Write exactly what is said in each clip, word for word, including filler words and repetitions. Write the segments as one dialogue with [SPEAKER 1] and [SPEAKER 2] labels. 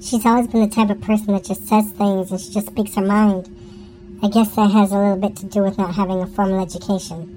[SPEAKER 1] She's always been the type of person that just says things and she just speaks her mind. I guess that has a little bit to do with not having a formal education.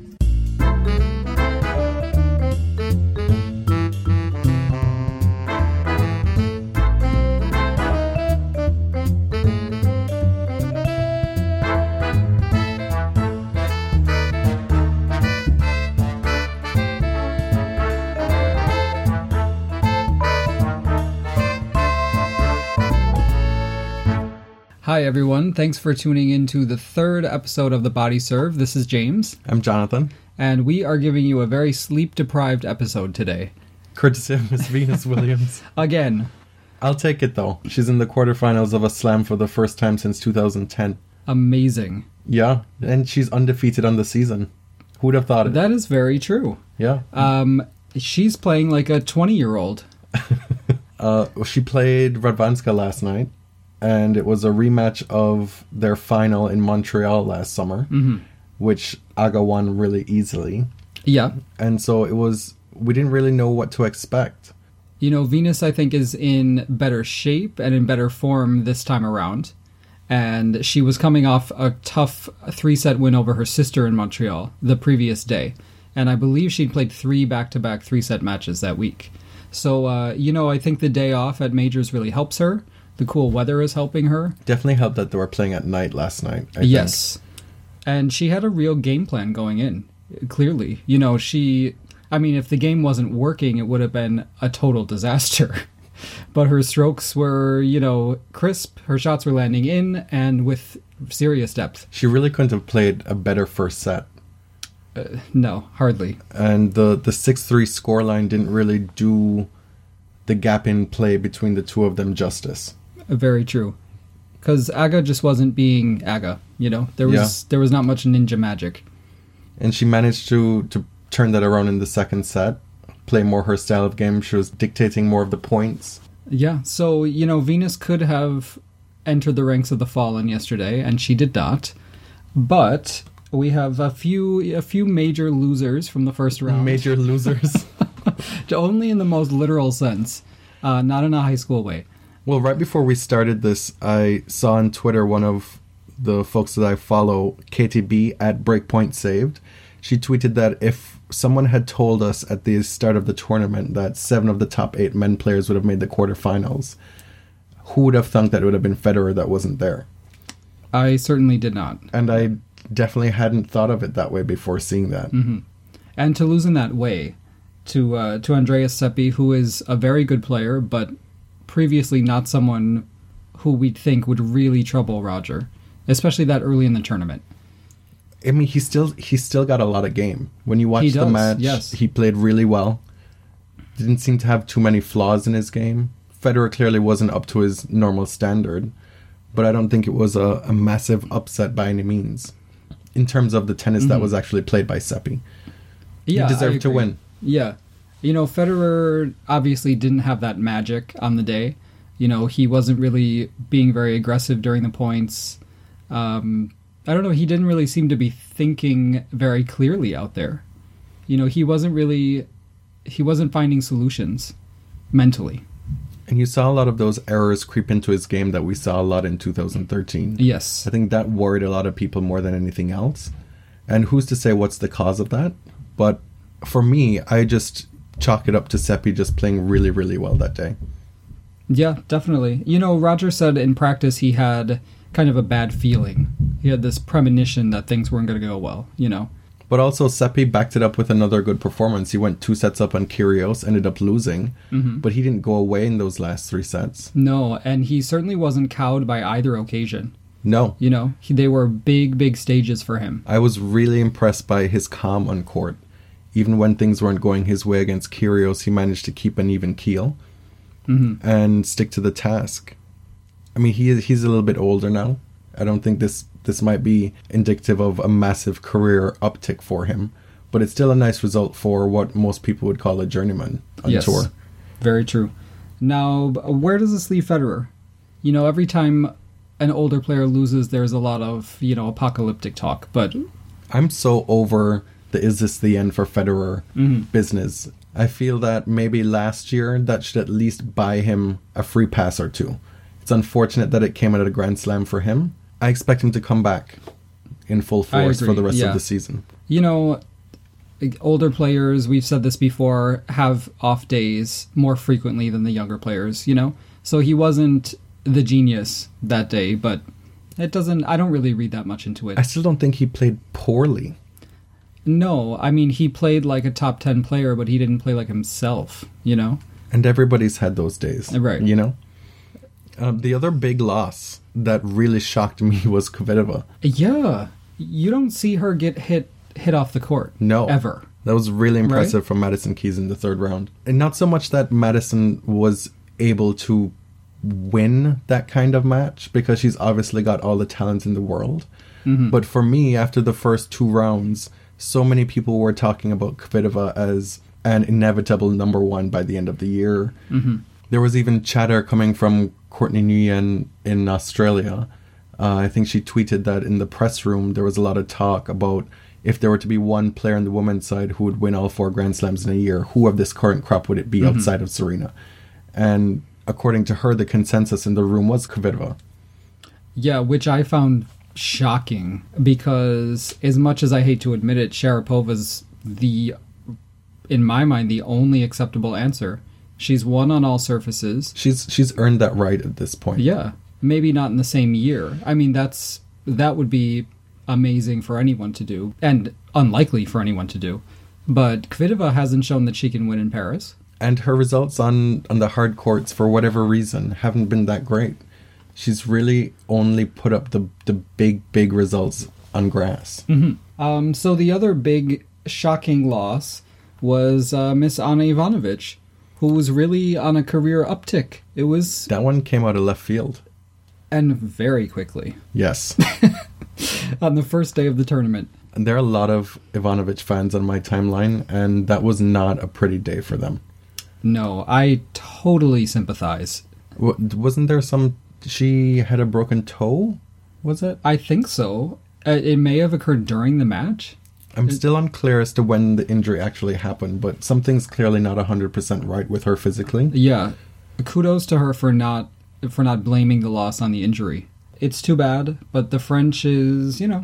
[SPEAKER 2] Hi everyone, thanks for tuning in to the third episode of The Body Serve. This is James.
[SPEAKER 3] I'm Jonathan.
[SPEAKER 2] And we are giving you a very sleep-deprived episode today.
[SPEAKER 3] Courtesy of Miss Venus Williams.
[SPEAKER 2] Again.
[SPEAKER 3] I'll take it though. She's in the quarterfinals of a slam for the first time since two thousand ten.
[SPEAKER 2] Amazing.
[SPEAKER 3] Yeah, and she's undefeated on the season. Who'd have thought it?
[SPEAKER 2] That is very true.
[SPEAKER 3] Yeah.
[SPEAKER 2] Um, she's playing like a twenty-year-old.
[SPEAKER 3] uh, she played Radwanska last night. And it was a rematch of their final in Montreal last summer, mm-hmm. which Aga won really easily.
[SPEAKER 2] Yeah.
[SPEAKER 3] And so it was, we didn't really know what to expect.
[SPEAKER 2] You know, Venus, I think, is in better shape and in better form this time around. And she was coming off a tough three-set win over her sister in Montreal the previous day. And I believe she'd played three back-to-back three-set matches that week. So, uh, you know, I think the day off at majors really helps her. The cool weather is helping her.
[SPEAKER 3] Definitely helped that they were playing at night last night. I
[SPEAKER 2] yes.
[SPEAKER 3] think.
[SPEAKER 2] And she had a real game plan going in, clearly. You know, she... I mean, if the game wasn't working, it would have been a total disaster. But her strokes were, you know, crisp. Her shots were landing in and with serious depth.
[SPEAKER 3] She really couldn't have played a better first set.
[SPEAKER 2] Uh, no, hardly.
[SPEAKER 3] And the, the six three scoreline didn't really do the gap in play between the two of them justice.
[SPEAKER 2] Very true. Because Aga just wasn't being Aga, you know? There was
[SPEAKER 3] yeah.
[SPEAKER 2] there was not much ninja magic.
[SPEAKER 3] And she managed to, to turn that around in the second set, play more her style of game. She was dictating more of the points.
[SPEAKER 2] Yeah, so, you know, Venus could have entered the ranks of the Fallen yesterday, and she did not. But we have a few a few major losers from the first round.
[SPEAKER 3] Major losers?
[SPEAKER 2] Only in the most literal sense, uh, not in a high school way.
[SPEAKER 3] Well, right before we started this, I saw on Twitter one of the folks that I follow, K T B at Breakpoint Saved. She tweeted that if someone had told us at the start of the tournament that seven of the top eight men players would have made the quarterfinals, who would have thunk that it would have been Federer that wasn't there?
[SPEAKER 2] I certainly did not.
[SPEAKER 3] And I definitely hadn't thought of it that way before seeing that.
[SPEAKER 2] Mm-hmm. And to lose in that way to uh, to Andreas Seppi, who is a very good player, but previously not someone who we'd think would really trouble Roger, especially that early in the tournament.
[SPEAKER 3] I mean, he still he still got a lot of game. When you watch the match,
[SPEAKER 2] yes.
[SPEAKER 3] He played really well. Didn't seem to have too many flaws in his game. Federer clearly wasn't up to his normal standard, but I don't think it was a, a massive upset by any means in terms of the tennis mm-hmm. that was actually played by Seppi.
[SPEAKER 2] Yeah,
[SPEAKER 3] he deserved to win.
[SPEAKER 2] Yeah. You know, Federer obviously didn't have that magic on the day. You know, he wasn't really being very aggressive during the points. Um, I don't know, he didn't really seem to be thinking very clearly out there. You know, he wasn't really, he wasn't finding solutions mentally.
[SPEAKER 3] And you saw a lot of those errors creep into his game that we saw a lot in two thousand thirteen.
[SPEAKER 2] Yes.
[SPEAKER 3] I think that worried a lot of people more than anything else. And who's to say what's the cause of that? But for me, I just chalk it up to Seppi just playing really, really well that day.
[SPEAKER 2] Yeah, definitely. You know, Roger said in practice he had kind of a bad feeling. He had this premonition that things weren't going to go well, you know.
[SPEAKER 3] But also Seppi backed it up with another good performance. He went two sets up on Kyrgios, ended up losing, mm-hmm. but he didn't go away in those last three sets.
[SPEAKER 2] No, and he certainly wasn't cowed by either occasion.
[SPEAKER 3] No.
[SPEAKER 2] You know, he, they were big, big stages for him.
[SPEAKER 3] I was really impressed by his calm on court. Even when things weren't going his way against Kyrgios, he managed to keep an even keel mm-hmm. and stick to the task. I mean, he he's a little bit older now. I don't think this, this might be indicative of a massive career uptick for him, but it's still a nice result for what most people would call a journeyman on
[SPEAKER 2] yes,
[SPEAKER 3] tour.
[SPEAKER 2] Very true. Now, where does this leave Federer? You know, every time an older player loses, there's a lot of, you know, apocalyptic talk, but
[SPEAKER 3] I'm so over the is this the end for Federer mm-hmm. business. I feel that maybe last year that should at least buy him a free pass or two. It's unfortunate that it came out of a Grand Slam for him. I expect him to come back in full force for the rest yeah. of the season.
[SPEAKER 2] You know, older players, we've said this before, have off days more frequently than the younger players, you know? So he wasn't the genius that day, but it doesn't, I don't really read that much into it.
[SPEAKER 3] I still don't think he played poorly.
[SPEAKER 2] No, I mean, he played like a top ten player, but he didn't play like himself, you know?
[SPEAKER 3] And everybody's had those days,
[SPEAKER 2] right?
[SPEAKER 3] You know? Um, the other big loss that really shocked me was Kvitova.
[SPEAKER 2] Yeah. You don't see her get hit hit off the court.
[SPEAKER 3] No.
[SPEAKER 2] Ever.
[SPEAKER 3] That was really impressive
[SPEAKER 2] right?
[SPEAKER 3] from Madison Keys in the third round. And not so much that Madison was able to win that kind of match, because she's obviously got all the talent in the world. Mm-hmm. But for me, after the first two rounds, so many people were talking about Kvitova as an inevitable number one by the end of the year. Mm-hmm. There was even chatter coming from Courtney Nguyen in Australia. Uh, I think she tweeted that in the press room there was a lot of talk about if there were to be one player on the women's side who would win all four Grand Slams in a year, who of this current crop would it be mm-hmm. outside of Serena? And according to her, the consensus in the room was Kvitova.
[SPEAKER 2] Yeah, which I found shocking, because as much as I hate to admit it, Sharapova's the, in my mind, the only acceptable answer. She's won on all surfaces.
[SPEAKER 3] She's she's earned that right at this point.
[SPEAKER 2] Yeah. Maybe not in the same year. I mean, that's that would be amazing for anyone to do, and unlikely for anyone to do. But Kvitova hasn't shown that she can win in Paris.
[SPEAKER 3] And her results on, on the hard courts, for whatever reason, haven't been that great. She's really only put up the, the big, big results on grass.
[SPEAKER 2] Mm-hmm. Um, so the other big, shocking loss was uh, Miss Ana Ivanovic, who was really on a career uptick. It was...
[SPEAKER 3] That one came out of left field.
[SPEAKER 2] And very quickly.
[SPEAKER 3] Yes.
[SPEAKER 2] On the first day of the tournament.
[SPEAKER 3] And there are a lot of Ivanovic fans on my timeline, and that was not a pretty day for them.
[SPEAKER 2] No, I totally sympathize.
[SPEAKER 3] W- wasn't there some... She had a broken toe? Was it?
[SPEAKER 2] I think so. Uh, it may have occurred during the match.
[SPEAKER 3] I'm still unclear as to when the injury actually happened, but something's clearly not one hundred percent right with her physically.
[SPEAKER 2] Yeah. Kudos to her for not for not blaming the loss on the injury. It's too bad, but the French is, you know,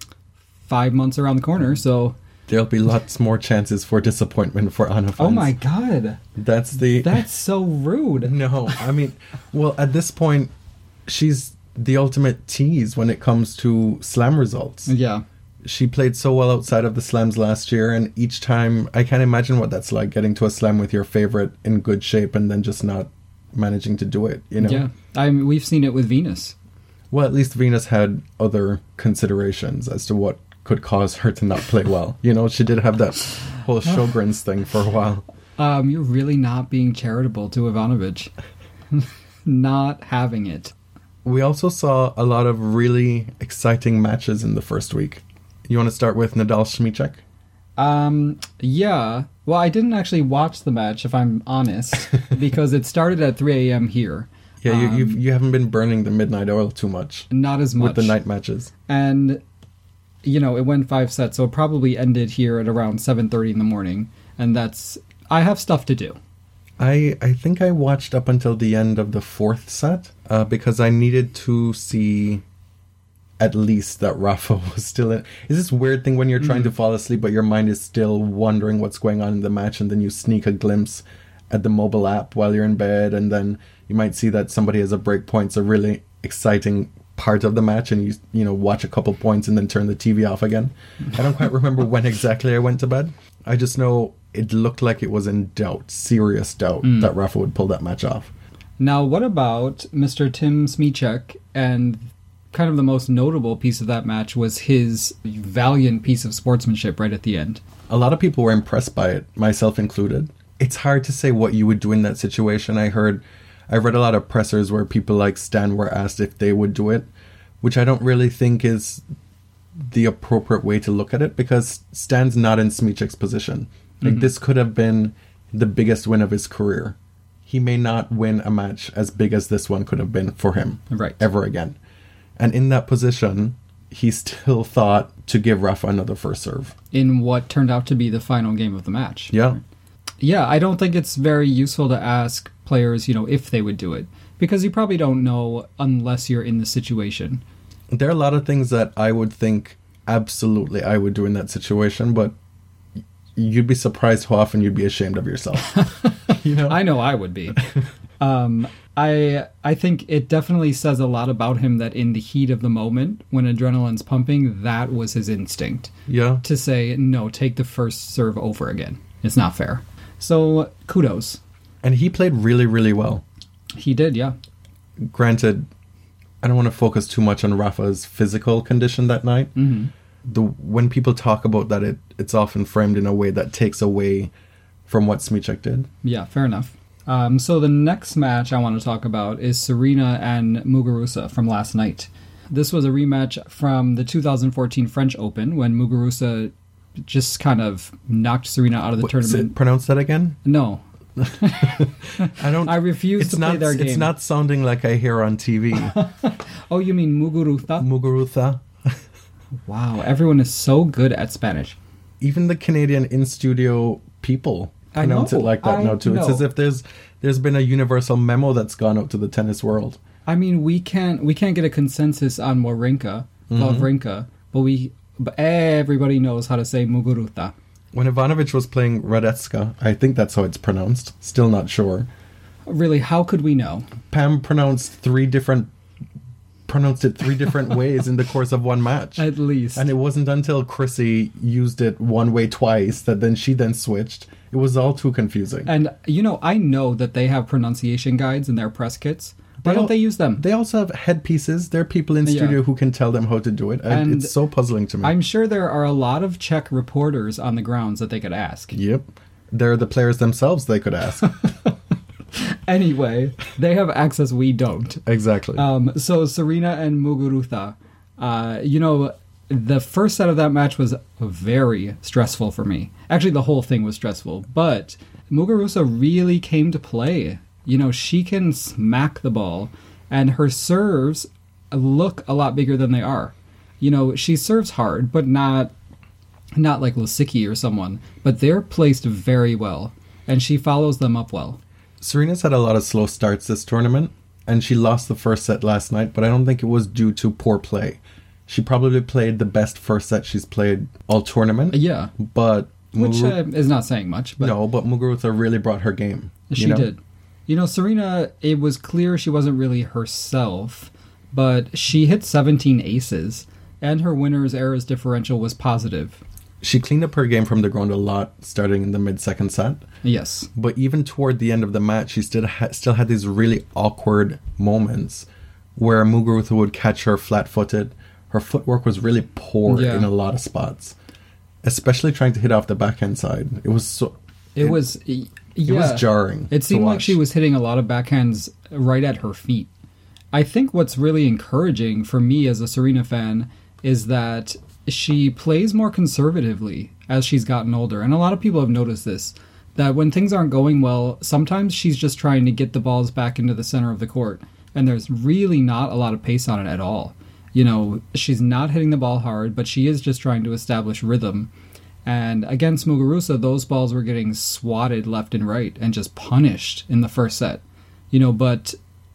[SPEAKER 2] five months around the corner, so...
[SPEAKER 3] There'll be lots more chances for disappointment for Ana fans.
[SPEAKER 2] Oh my god.
[SPEAKER 3] That's the...
[SPEAKER 2] That's so rude.
[SPEAKER 3] No, I mean, well, at this point, she's the ultimate tease when it comes to slam results.
[SPEAKER 2] Yeah.
[SPEAKER 3] She played so well outside of the slams last year, and each time, I can't imagine what that's like, getting to a slam with your favorite in good shape and then just not managing to do it, you know?
[SPEAKER 2] Yeah, I mean, we've seen it with Venus.
[SPEAKER 3] Well, at least Venus had other considerations as to what could cause her to not play well. You know, she did have that whole Sjogren's thing for a while.
[SPEAKER 2] Um, you're really not being charitable to Ivanovic. Not having it.
[SPEAKER 3] We also saw a lot of really exciting matches in the first week. You want to start with Nadal Śmieciak?
[SPEAKER 2] Um, yeah. Well, I didn't actually watch the match, if I'm honest, because it started at three a.m. here.
[SPEAKER 3] Yeah, you
[SPEAKER 2] um,
[SPEAKER 3] you've, you haven't been burning the midnight oil too much.
[SPEAKER 2] Not as much.
[SPEAKER 3] With the night matches.
[SPEAKER 2] And, you know, it went five sets, so it probably ended here at around seven thirty in the morning. And that's... I have stuff to do.
[SPEAKER 3] I, I think I watched up until the end of the fourth set, uh, because I needed to see... at least that Rafa was still in. Is this weird thing when you're trying mm. to fall asleep, but your mind is still wondering what's going on in the match, and then you sneak a glimpse at the mobile app while you're in bed, and then you might see that somebody has a break point. It's a really exciting part of the match, and you you know watch a couple points and then turn the T V off again. I don't quite remember when exactly I went to bed. I just know it looked like it was in doubt, serious doubt, mm. that Rafa would pull that match off.
[SPEAKER 2] Now, what about Mister Tim Śmieciak? And kind of the most notable piece of that match was his valiant piece of sportsmanship right at the end.
[SPEAKER 3] A lot of people were impressed by it, myself included. It's hard to say what you would do in that situation. I heard, I read a lot of pressers where people like Stan were asked if they would do it, which I don't really think is the appropriate way to look at it, because Stan's not in Śmieciak's position. Like, mm-hmm. This could have been the biggest win of his career. He may not win a match as big as this one could have been for him,
[SPEAKER 2] right,
[SPEAKER 3] ever again. And in that position, he still thought to give Rafa another first serve.
[SPEAKER 2] In what turned out to be the final game of the match.
[SPEAKER 3] Yeah.
[SPEAKER 2] Yeah, I don't think it's very useful to ask players, you know, if they would do it. because you probably don't know unless you're in the situation.
[SPEAKER 3] There are a lot of things that I would think absolutely I would do in that situation, but you'd be surprised how often you'd be ashamed of yourself. You know?
[SPEAKER 2] I know I would be. um, I I think it definitely says a lot about him that in the heat of the moment, when adrenaline's pumping, that was his instinct.
[SPEAKER 3] Yeah.
[SPEAKER 2] To say, no, take the first serve over again. It's not fair. So, kudos.
[SPEAKER 3] And he played really, really well.
[SPEAKER 2] He did, yeah.
[SPEAKER 3] Granted, I don't want to focus too much on Rafa's physical condition that night.
[SPEAKER 2] Mm-hmm.
[SPEAKER 3] The when people talk about that, it it's often framed in a way that takes away from what Smichek did.
[SPEAKER 2] Yeah, fair enough. Um, so the next match I want to talk about is Serena and Muguruza from last night. This was a rematch from the two thousand fourteen French Open when Muguruza just kind of knocked Serena out of the
[SPEAKER 3] What,
[SPEAKER 2] tournament.
[SPEAKER 3] say- pronounce that again?
[SPEAKER 2] No.
[SPEAKER 3] I don't.
[SPEAKER 2] I refuse
[SPEAKER 3] it's
[SPEAKER 2] to
[SPEAKER 3] not,
[SPEAKER 2] play their game.
[SPEAKER 3] It's not sounding like I hear on T V.
[SPEAKER 2] Oh, you mean Muguruza?
[SPEAKER 3] Muguruza.
[SPEAKER 2] Wow, everyone is so good at Spanish.
[SPEAKER 3] Even the Canadian in-studio people
[SPEAKER 2] I
[SPEAKER 3] pronounce
[SPEAKER 2] know,
[SPEAKER 3] it like that
[SPEAKER 2] I
[SPEAKER 3] now too. It's
[SPEAKER 2] know.
[SPEAKER 3] as if there's there's been a universal memo that's gone out to the tennis world.
[SPEAKER 2] I mean, we can't we can't get a consensus on Wawrinka, Wawrinka, but we but everybody knows how to say Muguruza.
[SPEAKER 3] When Ivanovic was playing Radetska, I think that's how it's pronounced. Still not sure.
[SPEAKER 2] Really, how could we know?
[SPEAKER 3] Pam pronounced three different pronounced it three different ways in the course of one match.
[SPEAKER 2] At least.
[SPEAKER 3] And it wasn't until Chrissy used it one way twice that then she then switched. It was all too confusing.
[SPEAKER 2] And, you know, I know that they have pronunciation guides in their press kits. Why
[SPEAKER 3] They
[SPEAKER 2] don't
[SPEAKER 3] al-
[SPEAKER 2] they use them?
[SPEAKER 3] They also have headpieces. There are people in
[SPEAKER 2] Yeah.
[SPEAKER 3] studio who can tell them how to do it. And
[SPEAKER 2] And
[SPEAKER 3] it's so puzzling to me.
[SPEAKER 2] I'm sure there are a lot of Czech reporters on the grounds that they could ask.
[SPEAKER 3] Yep. They're the players themselves they could ask.
[SPEAKER 2] Anyway, they have access we don't.
[SPEAKER 3] Exactly.
[SPEAKER 2] Um, so Serena and Muguruza, uh, you know, the first set of that match was very stressful for me. Actually, the whole thing was stressful, but Muguruza really came to play. You know, she can smack the ball, and her serves look a lot bigger than they are. You know, she serves hard, but not not like Lisicky or someone, but they're placed very well, and she follows them up well.
[SPEAKER 3] Serena's had a lot of slow starts this tournament, and she lost the first set last night, but I don't think it was due to poor play. She probably played the best first set she's played all tournament.
[SPEAKER 2] Yeah,
[SPEAKER 3] But
[SPEAKER 2] which
[SPEAKER 3] Muguruza,
[SPEAKER 2] uh, is not saying much. But
[SPEAKER 3] no, but Muguruza really brought her game. you
[SPEAKER 2] she
[SPEAKER 3] know?
[SPEAKER 2] did. You know, Serena, it was clear she wasn't really herself, but she hit seventeen aces, and her winner's errors differential was positive.
[SPEAKER 3] She cleaned up her game from the ground a lot, starting in the mid-second set.
[SPEAKER 2] Yes.
[SPEAKER 3] But even toward the end of the match, she still ha- still had these really awkward moments where Muguruza would catch her flat-footed. Her footwork was really poor
[SPEAKER 2] Yeah.
[SPEAKER 3] in a lot of spots, especially trying to hit off the backhand side. It was so.
[SPEAKER 2] It, was... y-
[SPEAKER 3] It
[SPEAKER 2] yeah.
[SPEAKER 3] was jarring.
[SPEAKER 2] It
[SPEAKER 3] to
[SPEAKER 2] seemed like
[SPEAKER 3] watch.
[SPEAKER 2] she was hitting a lot of backhands right at her feet. I think what's really encouraging for me as a Serena fan is that she plays more conservatively as she's gotten older. And a lot of people have noticed this, that when things aren't going well, sometimes she's just trying to get the balls back into the center of the court. And there's really not a lot of pace on it at all. You know, she's not hitting the ball hard, but she is just trying to establish rhythm. And against Muguruza, those balls were getting swatted left and right and just punished in the first set. You know, but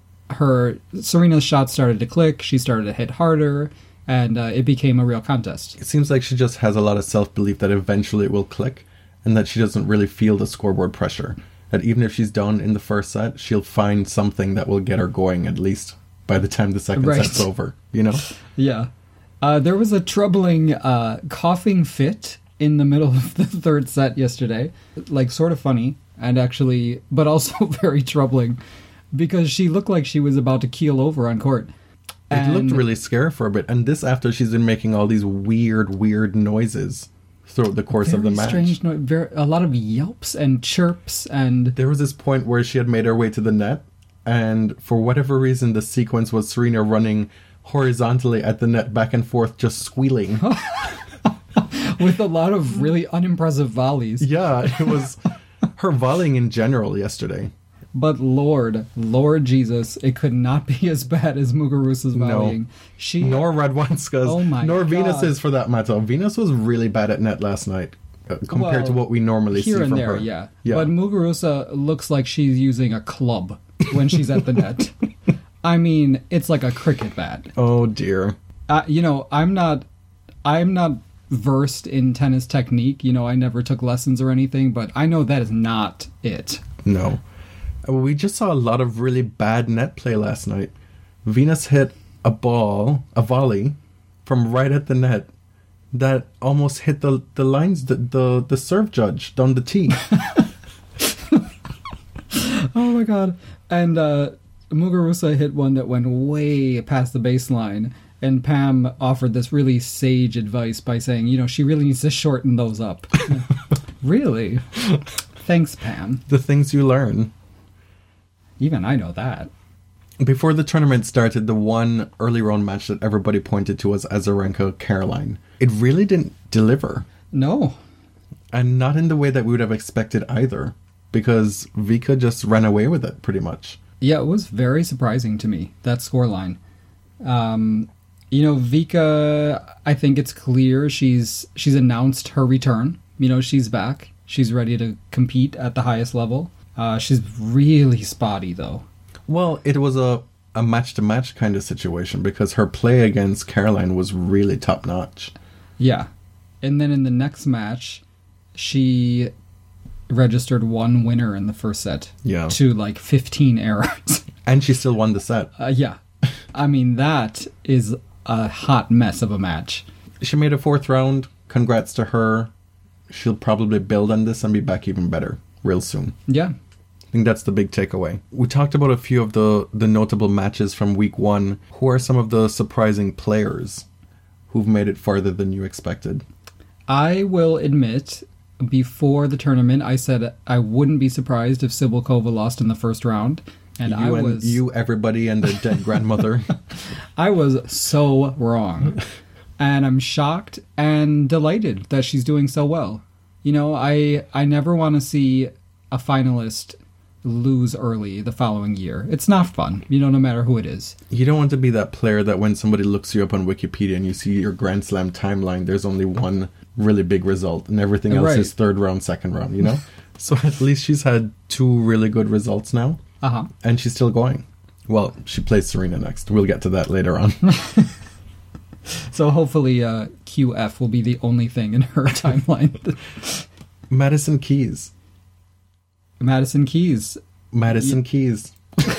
[SPEAKER 2] her Serena's shots started to click. She started to hit harder, and uh, it became a real contest.
[SPEAKER 3] It seems like she just has a lot of self-belief that eventually it will click, and that she doesn't really feel the scoreboard pressure. That even if she's down in the first set, she'll find something that will get her going, at least by the time the second
[SPEAKER 2] Right.
[SPEAKER 3] set's over. You know?
[SPEAKER 2] Yeah. Uh, there was a troubling uh, coughing fit in the middle of the third set yesterday. Like, sort of funny, and actually, but also very troubling, because she looked like she was about to keel over on court.
[SPEAKER 3] It looked
[SPEAKER 2] And-
[SPEAKER 3] really scary for a bit, and this after she's been making all these weird, weird noises throughout the course of the
[SPEAKER 2] Very
[SPEAKER 3] match.
[SPEAKER 2] strange no- very, a lot of yelps and chirps, and
[SPEAKER 3] There was this point where she had made her way to the net, and for whatever reason, the sequence was Serena running horizontally at the net, back and forth, just squealing.
[SPEAKER 2] with a lot of really unimpressive volleys.
[SPEAKER 3] Yeah, it was her volleying in general yesterday.
[SPEAKER 2] But Lord, Lord Jesus, it could not be as bad as Muguruza's volleying.
[SPEAKER 3] No.
[SPEAKER 2] She
[SPEAKER 3] Nor Radwanska's,
[SPEAKER 2] Oh my
[SPEAKER 3] nor
[SPEAKER 2] God.
[SPEAKER 3] Venus's for that matter. Venus was really bad at net last night, uh, compared to
[SPEAKER 2] Well,
[SPEAKER 3] what we normally see
[SPEAKER 2] here
[SPEAKER 3] from
[SPEAKER 2] and there,
[SPEAKER 3] her.
[SPEAKER 2] yeah.
[SPEAKER 3] Yeah.
[SPEAKER 2] But Muguruza looks like she's using a club when she's at the net. I mean, it's like a cricket bat.
[SPEAKER 3] Oh dear.
[SPEAKER 2] Uh, you know, I'm not, I'm not versed in tennis technique. You know, I never took lessons or anything, but I know that is not it.
[SPEAKER 3] No. We just saw a lot of really bad net play last night. Venus hit a ball, a volley, from right at the net that almost hit the, the lines, the, the, the serve judge down the tee.
[SPEAKER 2] Oh my god. And uh, Muguruza hit one that went way past the baseline. And Pam offered this really sage advice by saying, you know, she really needs to shorten those up. Really? Thanks, Pam.
[SPEAKER 3] The things you learn.
[SPEAKER 2] Even I know that.
[SPEAKER 3] Before the tournament started, the one early round match that everybody pointed to was Azarenka-Caroline. It really didn't deliver.
[SPEAKER 2] No.
[SPEAKER 3] And not in the way that we would have expected either. Because Vika just ran away with it, pretty much.
[SPEAKER 2] Yeah, it was very surprising to me, that scoreline. Um, you know, Vika, I think it's clear she's she's announced her return. You know, she's back. She's ready to compete at the highest level. Uh, she's really spotty, though.
[SPEAKER 3] Well, it was a, a match-to-match kind of situation because her play against Caroline was really top-notch.
[SPEAKER 2] Yeah. And then in the next match, she registered one winner in the first set.
[SPEAKER 3] Yeah.
[SPEAKER 2] To, like, fifteen errors.
[SPEAKER 3] And she still won the set.
[SPEAKER 2] Uh, yeah. I mean, that is a hot mess of a match.
[SPEAKER 3] She made a fourth round. Congrats to her. She'll probably build on this and be back even better real soon.
[SPEAKER 2] Yeah.
[SPEAKER 3] I think that's the big takeaway. We talked about a few of the, the notable matches from week one. Who are some of the surprising players who've made it farther than you expected?
[SPEAKER 2] I will admit, before the tournament, I said I wouldn't be surprised if Cibulkova lost in the first round. And
[SPEAKER 3] you
[SPEAKER 2] I
[SPEAKER 3] and
[SPEAKER 2] was
[SPEAKER 3] you, everybody, and their dead grandmother.
[SPEAKER 2] I was so wrong. And I'm shocked and delighted that she's doing so well. You know, I I never want to see a finalist lose early the following year. It's not fun, you know, no matter who it is.
[SPEAKER 3] You don't want to be that player that when somebody looks you up on Wikipedia and you see your Grand Slam timeline, there's only one really big result and everything else
[SPEAKER 2] Right.
[SPEAKER 3] is third round, second round, you know? So at least she's had two really good results now.
[SPEAKER 2] Uh-huh.
[SPEAKER 3] And she's still going. Well, she plays Serena next. We'll get to that later on.
[SPEAKER 2] So hopefully uh, Q F will be the only thing in her timeline.
[SPEAKER 3] Madison Keys.
[SPEAKER 2] Madison Keys.
[SPEAKER 3] Madison
[SPEAKER 2] Y-
[SPEAKER 3] Keys.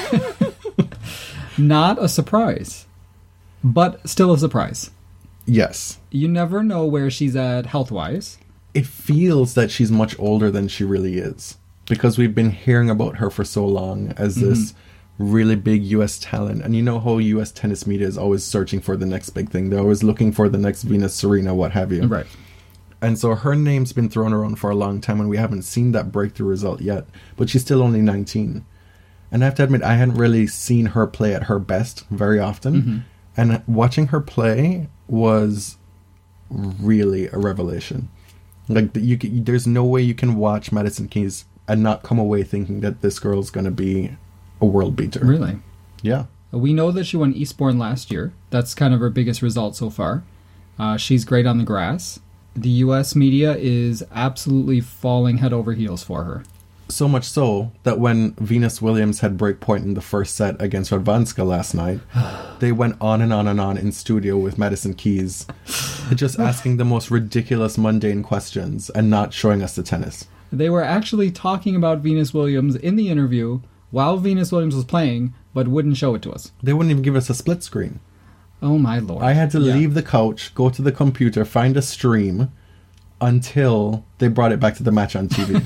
[SPEAKER 2] Not a surprise, but still a surprise.
[SPEAKER 3] Yes.
[SPEAKER 2] You never know where she's at health-wise.
[SPEAKER 3] It feels that she's much older than she really is. Because we've been hearing about her for so long as this really big U S talent. And you know how U S tennis media is always searching for the next big thing. They're always looking for the next Venus, Serena, what have you.
[SPEAKER 2] Right.
[SPEAKER 3] And so her name's been thrown around for a long time and we haven't seen that breakthrough result yet. But she's still only nineteen. And I have to admit, I hadn't really seen her play at her best very often.
[SPEAKER 2] Mm-hmm.
[SPEAKER 3] And watching her play was really a revelation. Like, you, c- there's no way you can watch Madison Keys and not come away thinking that this girl's going to be a world beater.
[SPEAKER 2] Really?
[SPEAKER 3] Yeah.
[SPEAKER 2] We know that she won Eastbourne last year. That's kind of her biggest result so far. Uh, she's great on the grass. The U S media is absolutely falling head over heels for her.
[SPEAKER 3] So much so that when Venus Williams had break point in the first set against Radwanska last night, they went on and on and on in studio with Madison Keys, just asking the most ridiculous, mundane questions and not showing us the tennis.
[SPEAKER 2] They were actually talking about Venus Williams in the interview while Venus Williams was playing, but wouldn't show it to us.
[SPEAKER 3] They wouldn't even give us a split screen.
[SPEAKER 2] Oh my lord.
[SPEAKER 3] I had to
[SPEAKER 2] Yeah.
[SPEAKER 3] leave the couch, go to the computer, find a stream until they brought it back to the match on T V.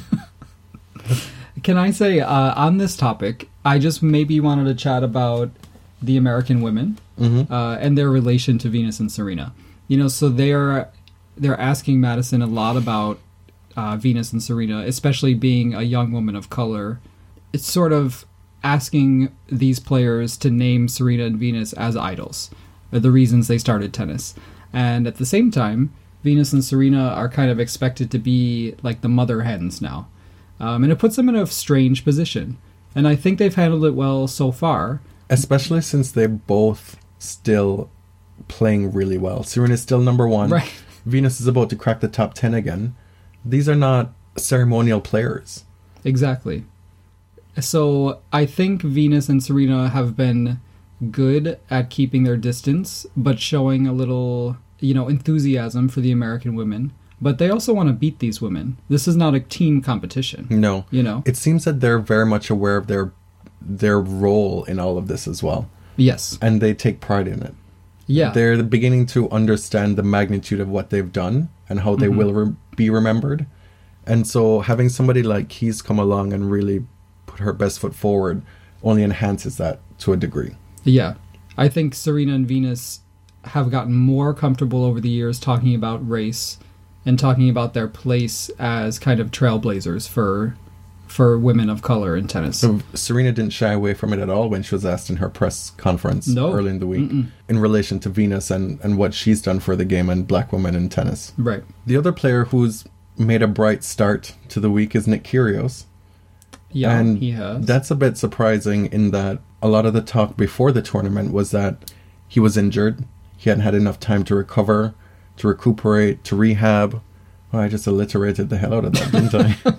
[SPEAKER 2] Can I say, uh, on this topic, I just maybe wanted to chat about the American women
[SPEAKER 3] Mm-hmm.
[SPEAKER 2] uh, and their relation to Venus and Serena. You know, so they're they're asking Madison a lot about uh, Venus and Serena, especially being a young woman of color. It's sort of asking these players to name Serena and Venus as idols, or the reasons they started tennis. And at the same time, Venus and Serena are kind of expected to be like the mother hens now. Um, and it puts them in a strange position. And I think they've handled it well so far.
[SPEAKER 3] Especially since they're both still playing really well. Serena's still number one.
[SPEAKER 2] Right.
[SPEAKER 3] Venus is about to crack the top ten again. These are not ceremonial players.
[SPEAKER 2] Exactly. So I think Venus and Serena have been good at keeping their distance, but showing a little, you know, enthusiasm for the American women. But they also want to beat these women. This is not a team competition.
[SPEAKER 3] No.
[SPEAKER 2] You know?
[SPEAKER 3] It seems that they're very much aware of their their role in all of this as well.
[SPEAKER 2] Yes.
[SPEAKER 3] And they take pride in it.
[SPEAKER 2] Yeah.
[SPEAKER 3] They're beginning to understand the magnitude of what they've done and how they mm-hmm. will re- be remembered. And so having somebody like Keys come along and really put her best foot forward only enhances that to a degree.
[SPEAKER 2] Yeah. I think Serena and Venus have gotten more comfortable over the years talking about race and talking about their place as kind of trailblazers for for women of color in tennis.
[SPEAKER 3] So Serena didn't shy away from it at all when she was asked in her press conference
[SPEAKER 2] no.
[SPEAKER 3] early in the week
[SPEAKER 2] Mm-mm.
[SPEAKER 3] in relation to Venus and, and what she's done for the game and black women in tennis.
[SPEAKER 2] Right.
[SPEAKER 3] The other player who's made a bright start to the week is Nick Kyrgios.
[SPEAKER 2] Yeah,
[SPEAKER 3] and
[SPEAKER 2] he has.
[SPEAKER 3] That's a bit surprising in that a lot of the talk before the tournament was that he was injured. He hadn't had enough time to recover, to recuperate, to rehab. Oh, I just alliterated the hell out of that, didn't I?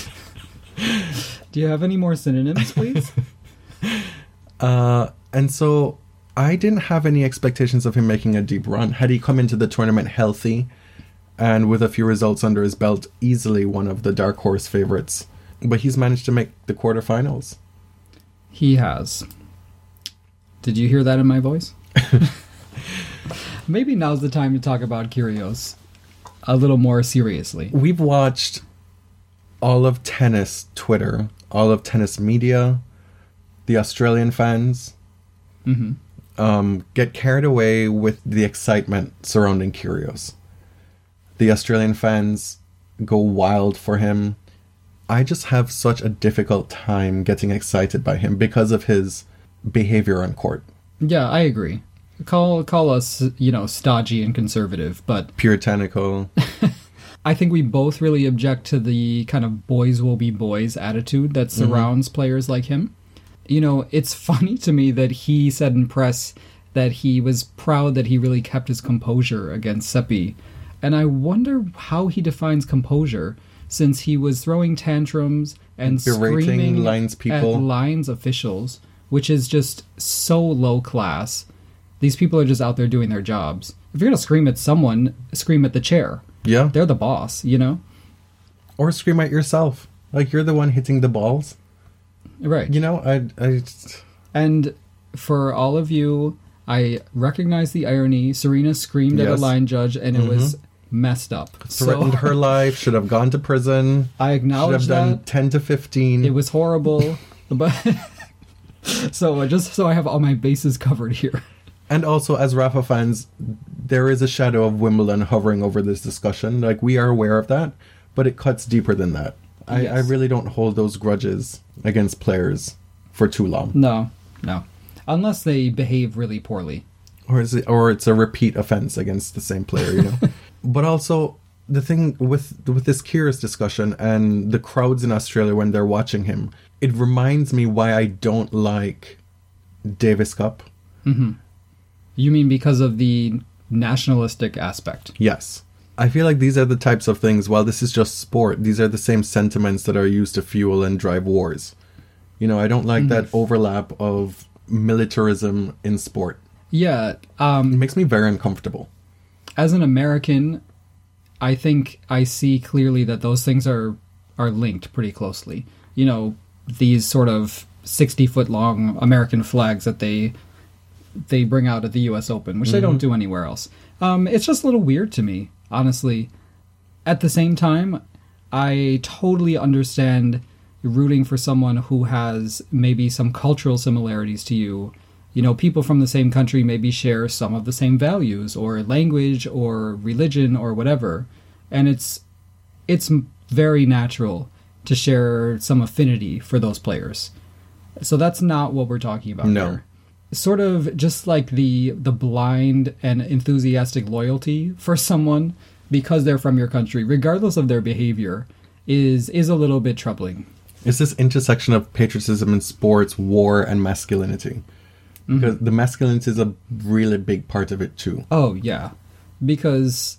[SPEAKER 2] Do you have any more synonyms, please?
[SPEAKER 3] uh, and so I didn't have any expectations of him making a deep run. Had he come into the tournament healthy and with a few results under his belt, easily one of the dark horse favorites. But he's managed to make the quarterfinals.
[SPEAKER 2] He has. Did you hear that in my voice? Maybe now's the time to talk about Kyrgios a little more seriously.
[SPEAKER 3] We've watched all of tennis Twitter, all of tennis media, the Australian fans,
[SPEAKER 2] mm-hmm.
[SPEAKER 3] um, get carried away with the excitement surrounding Kyrgios. The Australian fans go wild for him. I just have such a difficult time getting excited by him because of his behavior on court.
[SPEAKER 2] Yeah, I agree. Call call us, you know, stodgy and conservative, but
[SPEAKER 3] puritanical.
[SPEAKER 2] I think we both really object to the kind of boys will be boys attitude that surrounds mm-hmm. players like him. You know, it's funny to me that he said in press that he was proud that he really kept his composure against Seppi. And I wonder how he defines composure, since he was throwing tantrums and
[SPEAKER 3] berating
[SPEAKER 2] screaming
[SPEAKER 3] lines people.
[SPEAKER 2] at lines officials, which is just so low class. These people are just out there doing their jobs. If you're going to scream at someone, scream at the chair.
[SPEAKER 3] Yeah.
[SPEAKER 2] They're the boss, you know?
[SPEAKER 3] Or scream at yourself. Like, you're the one hitting the balls.
[SPEAKER 2] Right.
[SPEAKER 3] You know, I... I just...
[SPEAKER 2] And for all of you, I recognize the irony. Serena screamed yes. at a line judge, and it mm-hmm. was messed up.
[SPEAKER 3] Threatened so, her life, should have gone to prison.
[SPEAKER 2] I acknowledge
[SPEAKER 3] should have
[SPEAKER 2] that.
[SPEAKER 3] done ten to fifteen.
[SPEAKER 2] It was horrible. But so just so I have all my bases covered here.
[SPEAKER 3] And also, as Rafa fans, there is a shadow of Wimbledon hovering over this discussion. Like, we are aware of that, but it cuts deeper than that. I, yes. I really don't hold those grudges against players for too long.
[SPEAKER 2] No, no. Unless they behave really poorly.
[SPEAKER 3] Or is it, or it's a repeat offense against the same player, you know? But also, the thing with with this Kyrgios discussion and the crowds in Australia when they're watching him, it reminds me why I don't like Davis Cup.
[SPEAKER 2] Mm-hmm. You mean because of the nationalistic aspect?
[SPEAKER 3] Yes. I feel like these are the types of things, while this is just sport, these are the same sentiments that are used to fuel and drive wars. You know, I don't like mm-hmm. that overlap of militarism in sport.
[SPEAKER 2] Yeah. Um,
[SPEAKER 3] it makes me very uncomfortable.
[SPEAKER 2] As an American, I think I see clearly that those things are, are linked pretty closely. You know, these sort of sixty-foot-long American flags that they... they bring out at the U S Open, which mm-hmm. they don't do anywhere else. Um, it's just a little weird to me, honestly. At the same time, I totally understand rooting for someone who has maybe some cultural similarities to you. You know, people from the same country maybe share some of the same values or language or religion or whatever. And it's it's very natural to share some affinity for those players. So that's not what we're talking about
[SPEAKER 3] no.
[SPEAKER 2] here. Sort of just like the the blind and enthusiastic loyalty for someone because they're from your country, regardless of their behavior, is is a little bit troubling.
[SPEAKER 3] It's this intersection of patriotism in sports, war, and masculinity. Mm-hmm. Because the masculinity is a really big part of it too.
[SPEAKER 2] Oh yeah, because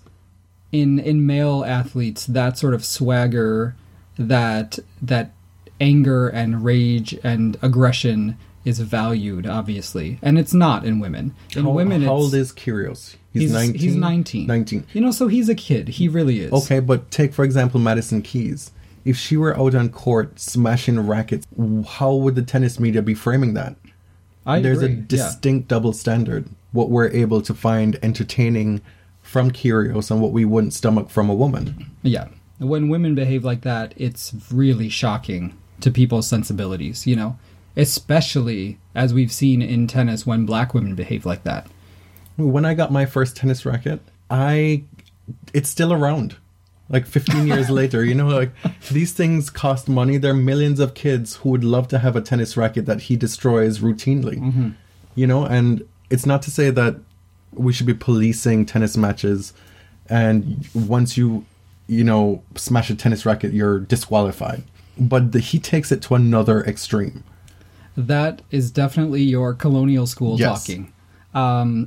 [SPEAKER 2] in in male athletes, that sort of swagger, that that anger and rage and aggression is valued, obviously, and it's not in women. In
[SPEAKER 3] how,
[SPEAKER 2] women,
[SPEAKER 3] how
[SPEAKER 2] it's,
[SPEAKER 3] old is Kyrgios?
[SPEAKER 2] He's,
[SPEAKER 3] nineteen.
[SPEAKER 2] He's nineteen.
[SPEAKER 3] nineteen.
[SPEAKER 2] You know, so he's a kid. He really is.
[SPEAKER 3] Okay, but take, for example, Madison Keys. If she were out on court smashing rackets, how would the tennis media be framing that?
[SPEAKER 2] I
[SPEAKER 3] There's
[SPEAKER 2] agree.
[SPEAKER 3] a distinct
[SPEAKER 2] yeah.
[SPEAKER 3] double standard. What we're able to find entertaining from Kyrgios and what we wouldn't stomach from a woman.
[SPEAKER 2] Yeah. When women behave like that, it's really shocking to people's sensibilities, you know? Especially, as we've seen in tennis, when black women behave like that.
[SPEAKER 3] When I got my first tennis racket, I... It's still around. Like fifteen years later, you know, like these things cost money. There are millions of kids who would love to have a tennis racket that he destroys routinely,
[SPEAKER 2] Mm-hmm.
[SPEAKER 3] you know, and it's not to say that we should be policing tennis matches and once you, you know, smash a tennis racket, you're disqualified. But the, he takes it to another extreme.
[SPEAKER 2] That is definitely your colonial school
[SPEAKER 3] Yes.
[SPEAKER 2] talking. Um,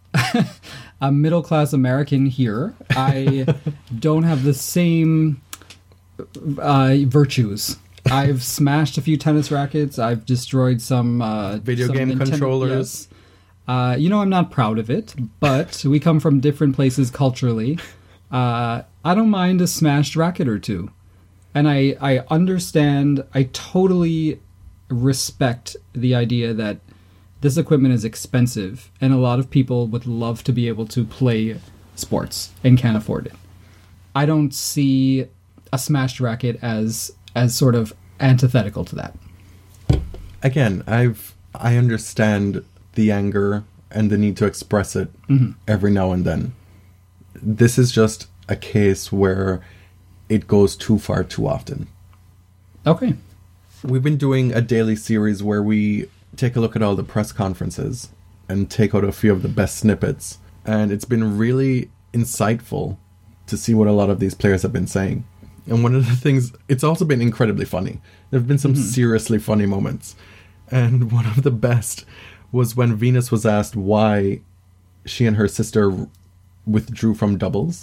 [SPEAKER 2] a middle-class American here, I don't have the same uh, virtues. I've smashed a few tennis rackets. I've destroyed some uh,
[SPEAKER 3] Video
[SPEAKER 2] some
[SPEAKER 3] game
[SPEAKER 2] Nintendo-
[SPEAKER 3] controllers.
[SPEAKER 2] Yes. Uh, you know, I'm not proud of it, but we come from different places culturally. Uh, I don't mind a smashed racket or two. And I, I understand, I totally respect the idea that this equipment is expensive, and a lot of people would love to be able to play sports and can't afford it. I don't see a smashed racket as as sort of antithetical to that.
[SPEAKER 3] Again, I've I understand the anger and the need to express it
[SPEAKER 2] Mm-hmm.
[SPEAKER 3] every now and then. This is just a case where it goes too far too often.
[SPEAKER 2] Okay.
[SPEAKER 3] We've been doing a daily series where we take a look at all the press conferences and take out a few of the best snippets. And it's been really insightful to see what a lot of these players have been saying. And one of the things, it's also been incredibly funny. There have been some mm-hmm. seriously funny moments. And one of the best was when Venus was asked why she and her sister withdrew from doubles.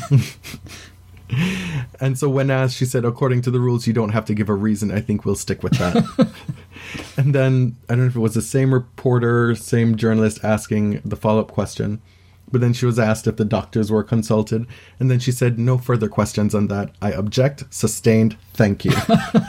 [SPEAKER 3] And so when asked, she said, according to the rules, you don't have to give a reason. I think we'll stick with that. And then, I don't know if it was the same reporter, same journalist asking the follow-up question. But then she was asked if the doctors were consulted. And then she said, no further questions on that. I object. Sustained. Thank you.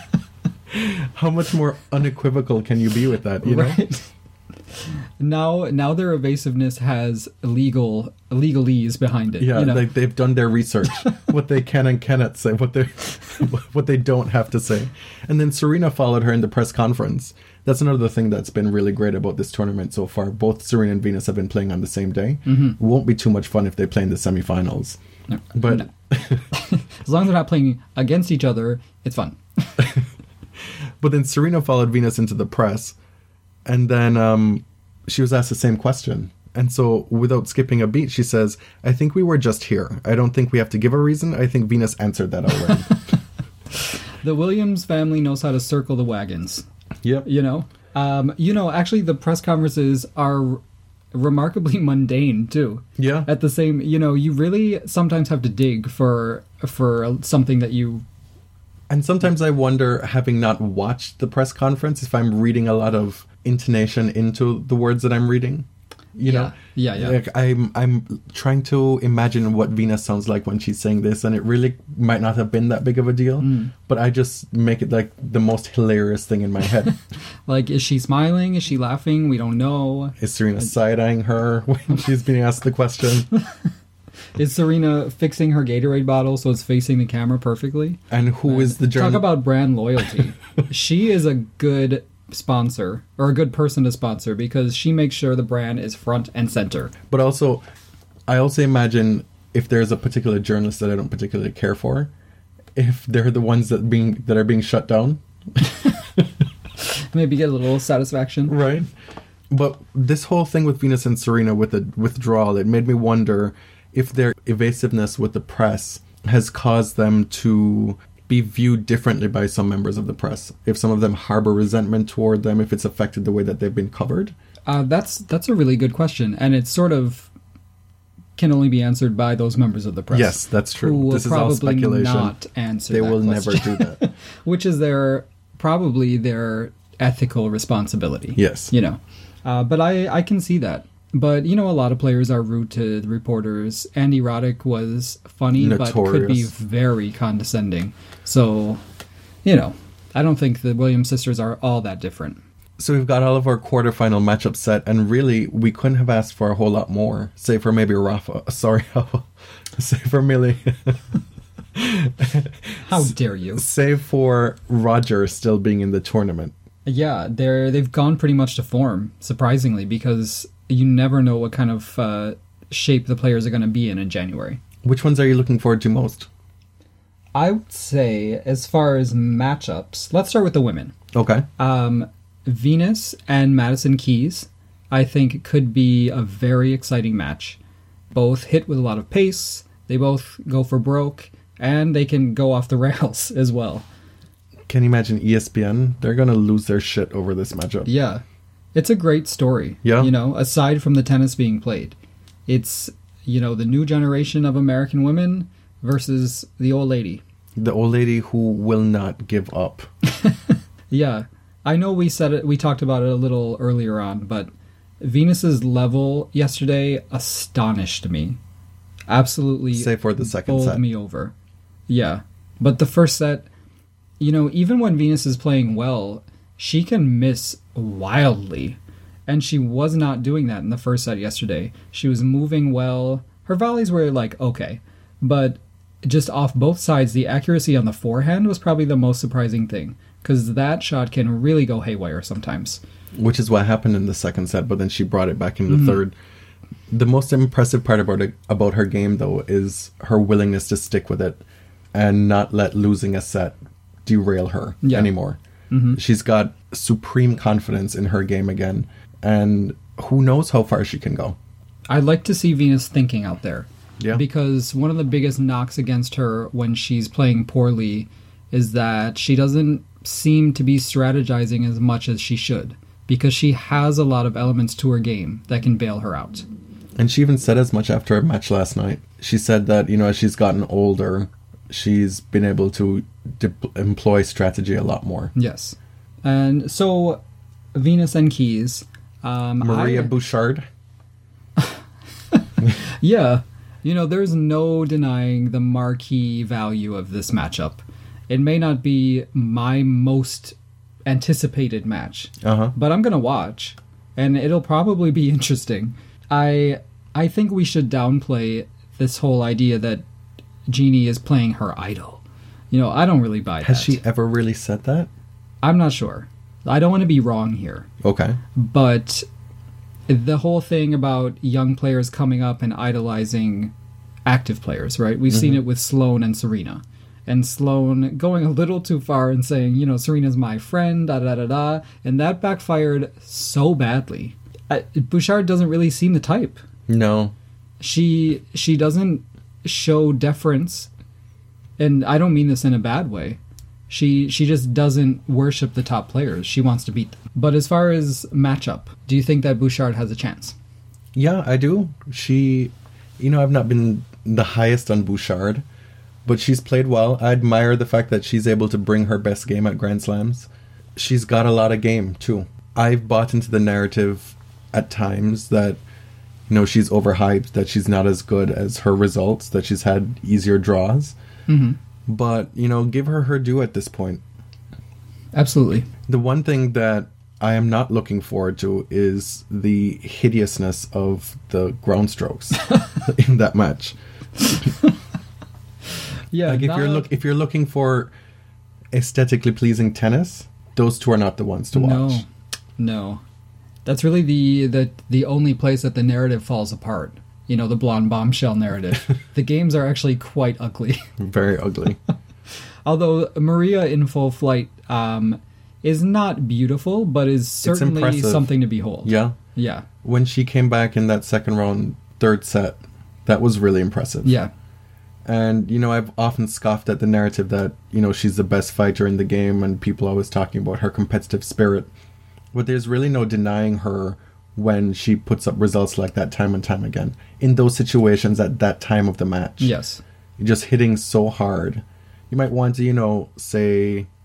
[SPEAKER 3] How much more unequivocal can you be with that, you know?
[SPEAKER 2] Right. Now, now their evasiveness has legal legalese behind it.
[SPEAKER 3] Yeah,
[SPEAKER 2] you know?
[SPEAKER 3] like they've done their research, what they can and cannot say, what they what they don't have to say. And then Serena followed her in the press conference. That's another thing that's been really great about this tournament so far. Both Serena and Venus have been playing on the same day. Mm-hmm. It won't be too much fun if they play in the semifinals.
[SPEAKER 2] No,
[SPEAKER 3] but
[SPEAKER 2] no. As long as they're not playing against each other, it's fun.
[SPEAKER 3] But then Serena followed Venus into the press. And then um, she was asked the same question. And so without skipping a beat, she says, I think we were just here. I don't think we have to give a reason. I think Venus answered that already.
[SPEAKER 2] The Williams family knows how to circle the wagons.
[SPEAKER 3] Yep.
[SPEAKER 2] You know? Um, you know, actually, the press conferences are remarkably mundane, too.
[SPEAKER 3] Yeah.
[SPEAKER 2] At the same, you know, you really sometimes have to dig for for something that you...
[SPEAKER 3] And sometimes I wonder, having not watched the press conference, if I'm reading a lot of intonation into the words that I'm reading. You
[SPEAKER 2] yeah.
[SPEAKER 3] know?
[SPEAKER 2] Yeah, yeah.
[SPEAKER 3] Like I'm I'm trying to imagine what Venus sounds like when she's saying this, and it really might not have been that big of a deal, mm. but I just make it like the most hilarious thing in my head.
[SPEAKER 2] Like, is she smiling? Is she laughing? We don't know.
[SPEAKER 3] Is Serena side-eyeing her when she's being asked the question?
[SPEAKER 2] Is Serena fixing her Gatorade bottle so it's facing the camera perfectly?
[SPEAKER 3] And who and is the journal-
[SPEAKER 2] Talk about brand loyalty. She is a good sponsor, or a good person to sponsor, because she makes sure the brand is front and center.
[SPEAKER 3] But also, I also imagine if there's a particular journalist that I don't particularly care for, if they're the ones that being that are being shut down.
[SPEAKER 2] Maybe get a little satisfaction.
[SPEAKER 3] Right. But this whole thing with Venus and Serena with the withdrawal, it made me wonder if their evasiveness with the press has caused them to be viewed differently by some members of the press. If some of them harbor resentment toward them, if it's affected the way that they've been covered.
[SPEAKER 2] Uh, that's that's a really good question. And it sort of can only be answered by those members of the press.
[SPEAKER 3] Yes, that's true.
[SPEAKER 2] Who will
[SPEAKER 3] this is
[SPEAKER 2] probably
[SPEAKER 3] all speculation.
[SPEAKER 2] not answer
[SPEAKER 3] They
[SPEAKER 2] that
[SPEAKER 3] will
[SPEAKER 2] question.
[SPEAKER 3] never do that.
[SPEAKER 2] Which is their, probably their ethical responsibility.
[SPEAKER 3] Yes.
[SPEAKER 2] You know, uh, but I, I can see that. But, you know, a lot of players are rude to the reporters. Andy Roddick was funny,
[SPEAKER 3] Notorious.
[SPEAKER 2] but could be very condescending. So, you know, I don't think the Williams sisters are all that different.
[SPEAKER 3] So we've got all of our quarterfinal matchups set, and really, we couldn't have asked for a whole lot more. Say for maybe Rafa. Sorry, say for Millie.
[SPEAKER 2] How dare you?
[SPEAKER 3] Save for Roger still being in the tournament.
[SPEAKER 2] Yeah, they're they've gone pretty much to form, surprisingly, because you never know what kind of uh, shape the players are going to be in in January.
[SPEAKER 3] Which ones are you looking forward to most?
[SPEAKER 2] I would say, as far as matchups, let's start with the women.
[SPEAKER 3] Okay.
[SPEAKER 2] Um, Venus and Madison Keys, I think, could be a very exciting match. Both hit with a lot of pace, they both go for broke, and they can go off the rails as well.
[SPEAKER 3] Can you imagine E S P N? They're going to lose their shit over this matchup.
[SPEAKER 2] Yeah. It's a great story.
[SPEAKER 3] Yeah.
[SPEAKER 2] You know, aside from the tennis being played. It's, you know, the new generation of American women versus the old lady.
[SPEAKER 3] The old lady who will not give up.
[SPEAKER 2] Yeah. I know we said it, we talked about it a little earlier on, but Venus's level yesterday astonished me. Absolutely.
[SPEAKER 3] Save for the second
[SPEAKER 2] bowled
[SPEAKER 3] set.
[SPEAKER 2] me over. Yeah. But the first set, you know, even when Venus is playing well, she can miss wildly. And she was not doing that in the first set yesterday. She was moving well. Her volleys were like, okay. But just off both sides, the accuracy on the forehand was probably the most surprising thing. Because that shot can really go haywire sometimes.
[SPEAKER 3] Which is what happened in the second set, but then she brought it back in the
[SPEAKER 2] Mm-hmm.
[SPEAKER 3] third. The most impressive part about it, about her game, though, is her willingness to stick with it and not let losing a set derail her
[SPEAKER 2] Yeah.
[SPEAKER 3] anymore.
[SPEAKER 2] Mm-hmm.
[SPEAKER 3] She's got supreme confidence in her game again, and who knows how far she can go.
[SPEAKER 2] I'd like to see Venus thinking out there.
[SPEAKER 3] Yeah.
[SPEAKER 2] Because one of the biggest knocks against her when she's playing poorly is that she doesn't seem to be strategizing as much as she should. Because she has a lot of elements to her game that can bail her out.
[SPEAKER 3] And she even said as much after her match last night. She said that, you know, as she's gotten older, she's been able to de- employ strategy a lot more.
[SPEAKER 2] Yes. And so, Venus and Keys. Um,
[SPEAKER 3] Maria
[SPEAKER 2] I,
[SPEAKER 3] Bouchard.
[SPEAKER 2] Yeah. You know, there's no denying the marquee value of this matchup. It may not be my most anticipated match,
[SPEAKER 3] Uh-huh.
[SPEAKER 2] but I'm going to watch. And it'll probably be interesting. I I think we should downplay this whole idea that Jeannie is playing her idol. You know, I don't really buy
[SPEAKER 3] Has
[SPEAKER 2] that.
[SPEAKER 3] she ever really said that?
[SPEAKER 2] I'm not sure. I don't want to be wrong here.
[SPEAKER 3] Okay.
[SPEAKER 2] But the whole thing about young players coming up and idolizing active players, right? We've seen it with Sloane and Serena. And Sloane going a little too far and saying, you know, Serena's my friend, da da da da. And that backfired so badly. Uh, Bouchard doesn't really seem the type.
[SPEAKER 3] No.
[SPEAKER 2] She she doesn't show deference, and I don't mean this in a bad way. She she just doesn't worship the top players. She wants to beat them. But as far as matchup, do you think that Bouchard has a chance?
[SPEAKER 3] Yeah, I do. She, you know, I've not been the highest on Bouchard, but she's played well. I admire the fact that she's able to bring her best game at Grand Slams. She's got a lot of game, too. I've bought into the narrative at times that, you know, she's overhyped, that she's not as good as her results, that she's had easier draws.
[SPEAKER 2] Mm-hmm.
[SPEAKER 3] But, you know, give her her due at this point.
[SPEAKER 2] Absolutely.
[SPEAKER 3] The one thing that I am not looking forward to is the hideousness of the ground strokes in that match.
[SPEAKER 2] Yeah.
[SPEAKER 3] Like if
[SPEAKER 2] not-
[SPEAKER 3] you're look if you're looking for aesthetically pleasing tennis, those two are not the ones to watch.
[SPEAKER 2] No, no. That's really the, the the only place that the narrative falls apart. You know, the blonde bombshell narrative. The games are actually quite ugly.
[SPEAKER 3] Very ugly.
[SPEAKER 2] Although Maria in full flight um, is not beautiful, but is certainly
[SPEAKER 3] impressive.
[SPEAKER 2] something to behold.
[SPEAKER 3] Yeah.
[SPEAKER 2] Yeah.
[SPEAKER 3] When she came back in that second round, third set, that was really impressive.
[SPEAKER 2] Yeah.
[SPEAKER 3] And, you know, I've often scoffed at the narrative that, you know, she's the best fighter in the game and people always talking about her competitive spirit. But there's really no denying her when she puts up results like that time and time again. In those situations at that time of the match.
[SPEAKER 2] Yes.
[SPEAKER 3] Just hitting so hard. You might want to, you know, say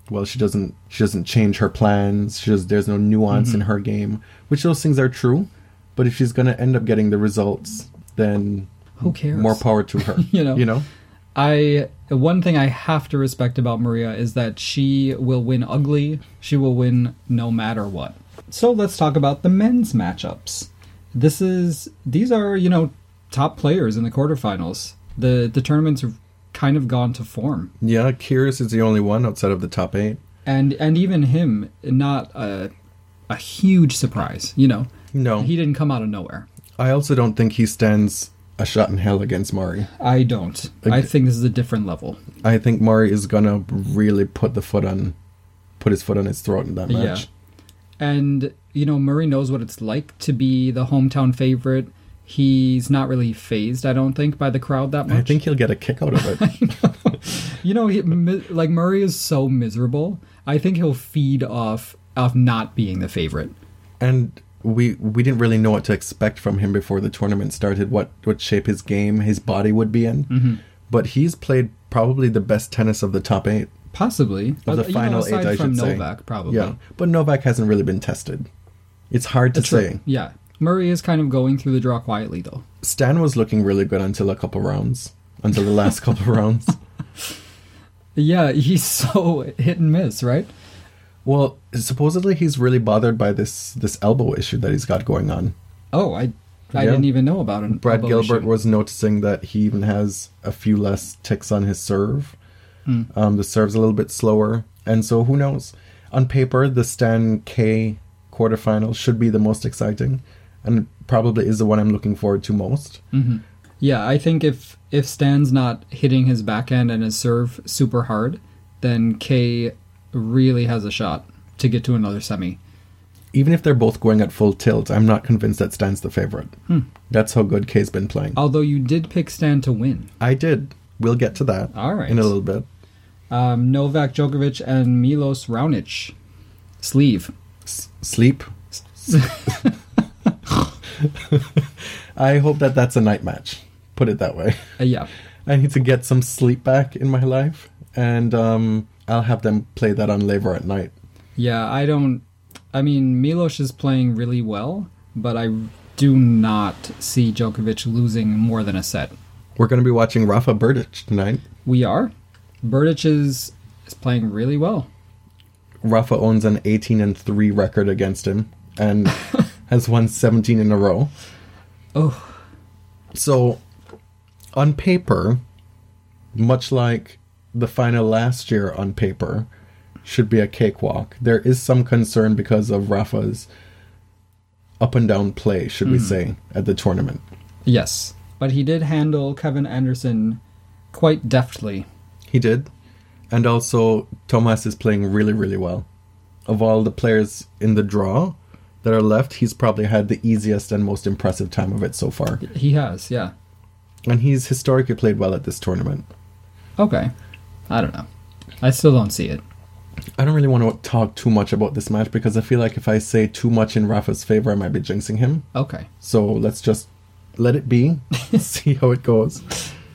[SPEAKER 3] well, she doesn't she doesn't change her plans. She does, there's no nuance mm-hmm. in her game, which those things are true. But if she's going to end up getting the results, then
[SPEAKER 2] who cares?
[SPEAKER 3] More power to her.
[SPEAKER 2] you know,
[SPEAKER 3] you know.
[SPEAKER 2] I one thing I have to respect about Maria is that she will win ugly. She will win no matter what. So let's talk about the men's matchups. This is these are you know top players in the quarterfinals. The the tournaments have kind of gone to form.
[SPEAKER 3] Yeah, Kyrgios is the only one outside of the top eight,
[SPEAKER 2] and and even him, not a a huge surprise. You know,
[SPEAKER 3] no,
[SPEAKER 2] he didn't come out of nowhere.
[SPEAKER 3] I also don't think he stands a shot in hell against Murray.
[SPEAKER 2] I don't. Like, I think this is a different level.
[SPEAKER 3] I think Murray is gonna really put the foot on, put his foot on his throat in that match.
[SPEAKER 2] Yeah. And, you know, Murray knows what it's like to be the hometown favorite. He's not really fazed, I don't think, by the crowd that much.
[SPEAKER 3] I think he'll get a kick out of it.
[SPEAKER 2] I know. You know, he, like, Murray is so miserable. I think he'll feed off of not being the favorite.
[SPEAKER 3] And we we didn't really know what to expect from him before the tournament started, what, what shape his game, his body would be in.
[SPEAKER 2] Mm-hmm.
[SPEAKER 3] But he's played probably the best tennis of the top eight.
[SPEAKER 2] Possibly.
[SPEAKER 3] Of the
[SPEAKER 2] uh,
[SPEAKER 3] final
[SPEAKER 2] you know,
[SPEAKER 3] eight, I
[SPEAKER 2] from
[SPEAKER 3] should
[SPEAKER 2] Novak,
[SPEAKER 3] say.
[SPEAKER 2] probably.
[SPEAKER 3] Yeah, but Novak hasn't really been tested. It's hard to
[SPEAKER 2] That's
[SPEAKER 3] say.
[SPEAKER 2] True. Yeah. Murray is kind of going through the draw quietly, though.
[SPEAKER 3] Stan was looking really good until a couple rounds. Until the last couple rounds.
[SPEAKER 2] Yeah, he's so hit and miss, right?
[SPEAKER 3] Well, supposedly he's really bothered by this this elbow issue that he's got going on.
[SPEAKER 2] Oh, I I
[SPEAKER 3] Yeah.
[SPEAKER 2] didn't even know about it.
[SPEAKER 3] Brad Gilbert was noticing that he even has a few less ticks on his serve.
[SPEAKER 2] Hmm.
[SPEAKER 3] Um, the serve's a little bit slower. And so who knows? On paper, the Stan K quarterfinal should be the most exciting. And probably is the one I'm looking forward to most.
[SPEAKER 2] Mm-hmm. Yeah, I think if, if Stan's not hitting his backhand and his serve super hard, then K really has a shot to get to another semi.
[SPEAKER 3] Even if they're both going at full tilt, I'm not convinced that Stan's the favorite.
[SPEAKER 2] Hmm.
[SPEAKER 3] That's how good K's been playing.
[SPEAKER 2] Although you did pick Stan to win.
[SPEAKER 3] I did. We'll get to that
[SPEAKER 2] All right.
[SPEAKER 3] in a little bit.
[SPEAKER 2] Um, Novak Djokovic and Milos Raonic. Sleeve.
[SPEAKER 3] S- sleep. I hope that that's a night match. Put it that way.
[SPEAKER 2] Uh, yeah.
[SPEAKER 3] I need to get some sleep back in my life, and um, I'll have them play that on Laver at night.
[SPEAKER 2] Yeah, I don't... I mean, Milos is playing really well, but I do not see Djokovic losing more than a set.
[SPEAKER 3] We're going to be watching Rafa Berdych tonight.
[SPEAKER 2] We are. Berdych is, is playing really well.
[SPEAKER 3] Rafa owns an eighteen and three record against him, and has won seventeen in a row.
[SPEAKER 2] Oh.
[SPEAKER 3] So, on paper, much like the final last year on paper, should be a cakewalk. There is some concern because of Rafa's up and down play, should mm. we say, at the tournament.
[SPEAKER 2] Yes, but he did handle Kevin Anderson quite deftly.
[SPEAKER 3] He did. And also, Thomas is playing really, really well. Of all the players in the draw that are left, he's probably had the easiest and most impressive time of it so far.
[SPEAKER 2] He has, yeah.
[SPEAKER 3] And he's historically played well at this tournament.
[SPEAKER 2] Okay. I don't know. I still don't see it.
[SPEAKER 3] I don't really want to talk too much about this match because I feel like if I say too much in Rafa's favor, I might be jinxing him.
[SPEAKER 2] Okay.
[SPEAKER 3] So let's just let it be. See how it goes.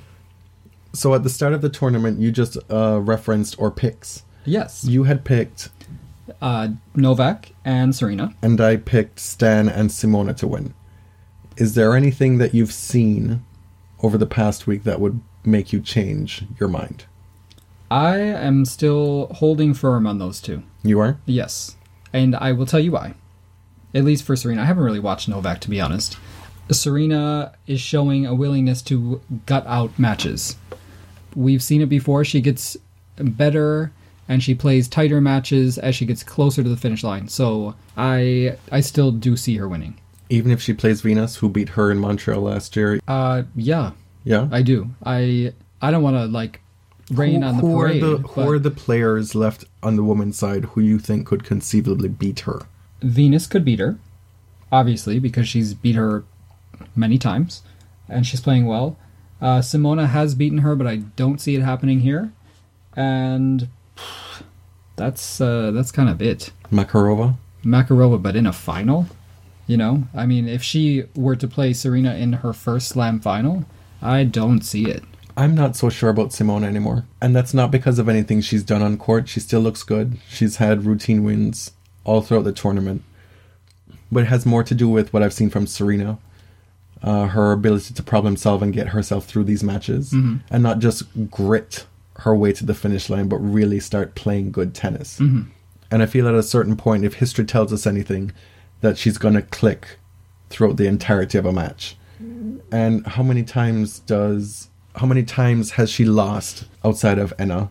[SPEAKER 3] So at the start of the tournament, you just uh, referenced or picks.
[SPEAKER 2] Yes.
[SPEAKER 3] You had picked...
[SPEAKER 2] Uh, Novak and Serena.
[SPEAKER 3] And I picked Stan and Simona to win. Is there anything that you've seen over the past week that would make you change your mind?
[SPEAKER 2] I am still holding firm on those two.
[SPEAKER 3] You are?
[SPEAKER 2] Yes. And I will tell you why. At least for Serena. I haven't really watched Novak, to be honest. Serena is showing a willingness to gut out matches. We've seen it before. She gets better and she plays tighter matches as she gets closer to the finish line. So I I still do see her winning.
[SPEAKER 3] Even if she plays Venus, who beat her in Montreal last year?
[SPEAKER 2] Uh, yeah.
[SPEAKER 3] Yeah?
[SPEAKER 2] I do. I I don't want to, like, rain
[SPEAKER 3] who,
[SPEAKER 2] on the
[SPEAKER 3] who
[SPEAKER 2] parade.
[SPEAKER 3] Are the, who are the players left on the women's side who you think could conceivably beat her?
[SPEAKER 2] Venus could beat her, obviously, because she's beat her many times, and she's playing well. Uh, Simona has beaten her, but I don't see it happening here. And that's uh, that's kind of it.
[SPEAKER 3] Makarova?
[SPEAKER 2] Makarova, but in a final? You know? I mean, if she were to play Serena in her first Slam final, I don't see it.
[SPEAKER 3] I'm not so sure about Simona anymore. And that's not because of anything she's done on court. She still looks good. She's had routine wins all throughout the tournament. But it has more to do with what I've seen from Serena. Uh, her ability to problem solve and get herself through these matches. Mm-hmm. And not just grit her way to the finish line, but really start playing good tennis. Mm-hmm. And I feel at a certain point, if history tells us anything, that she's going to click throughout the entirety of a match. And how many times does... How many times has she lost outside of Enna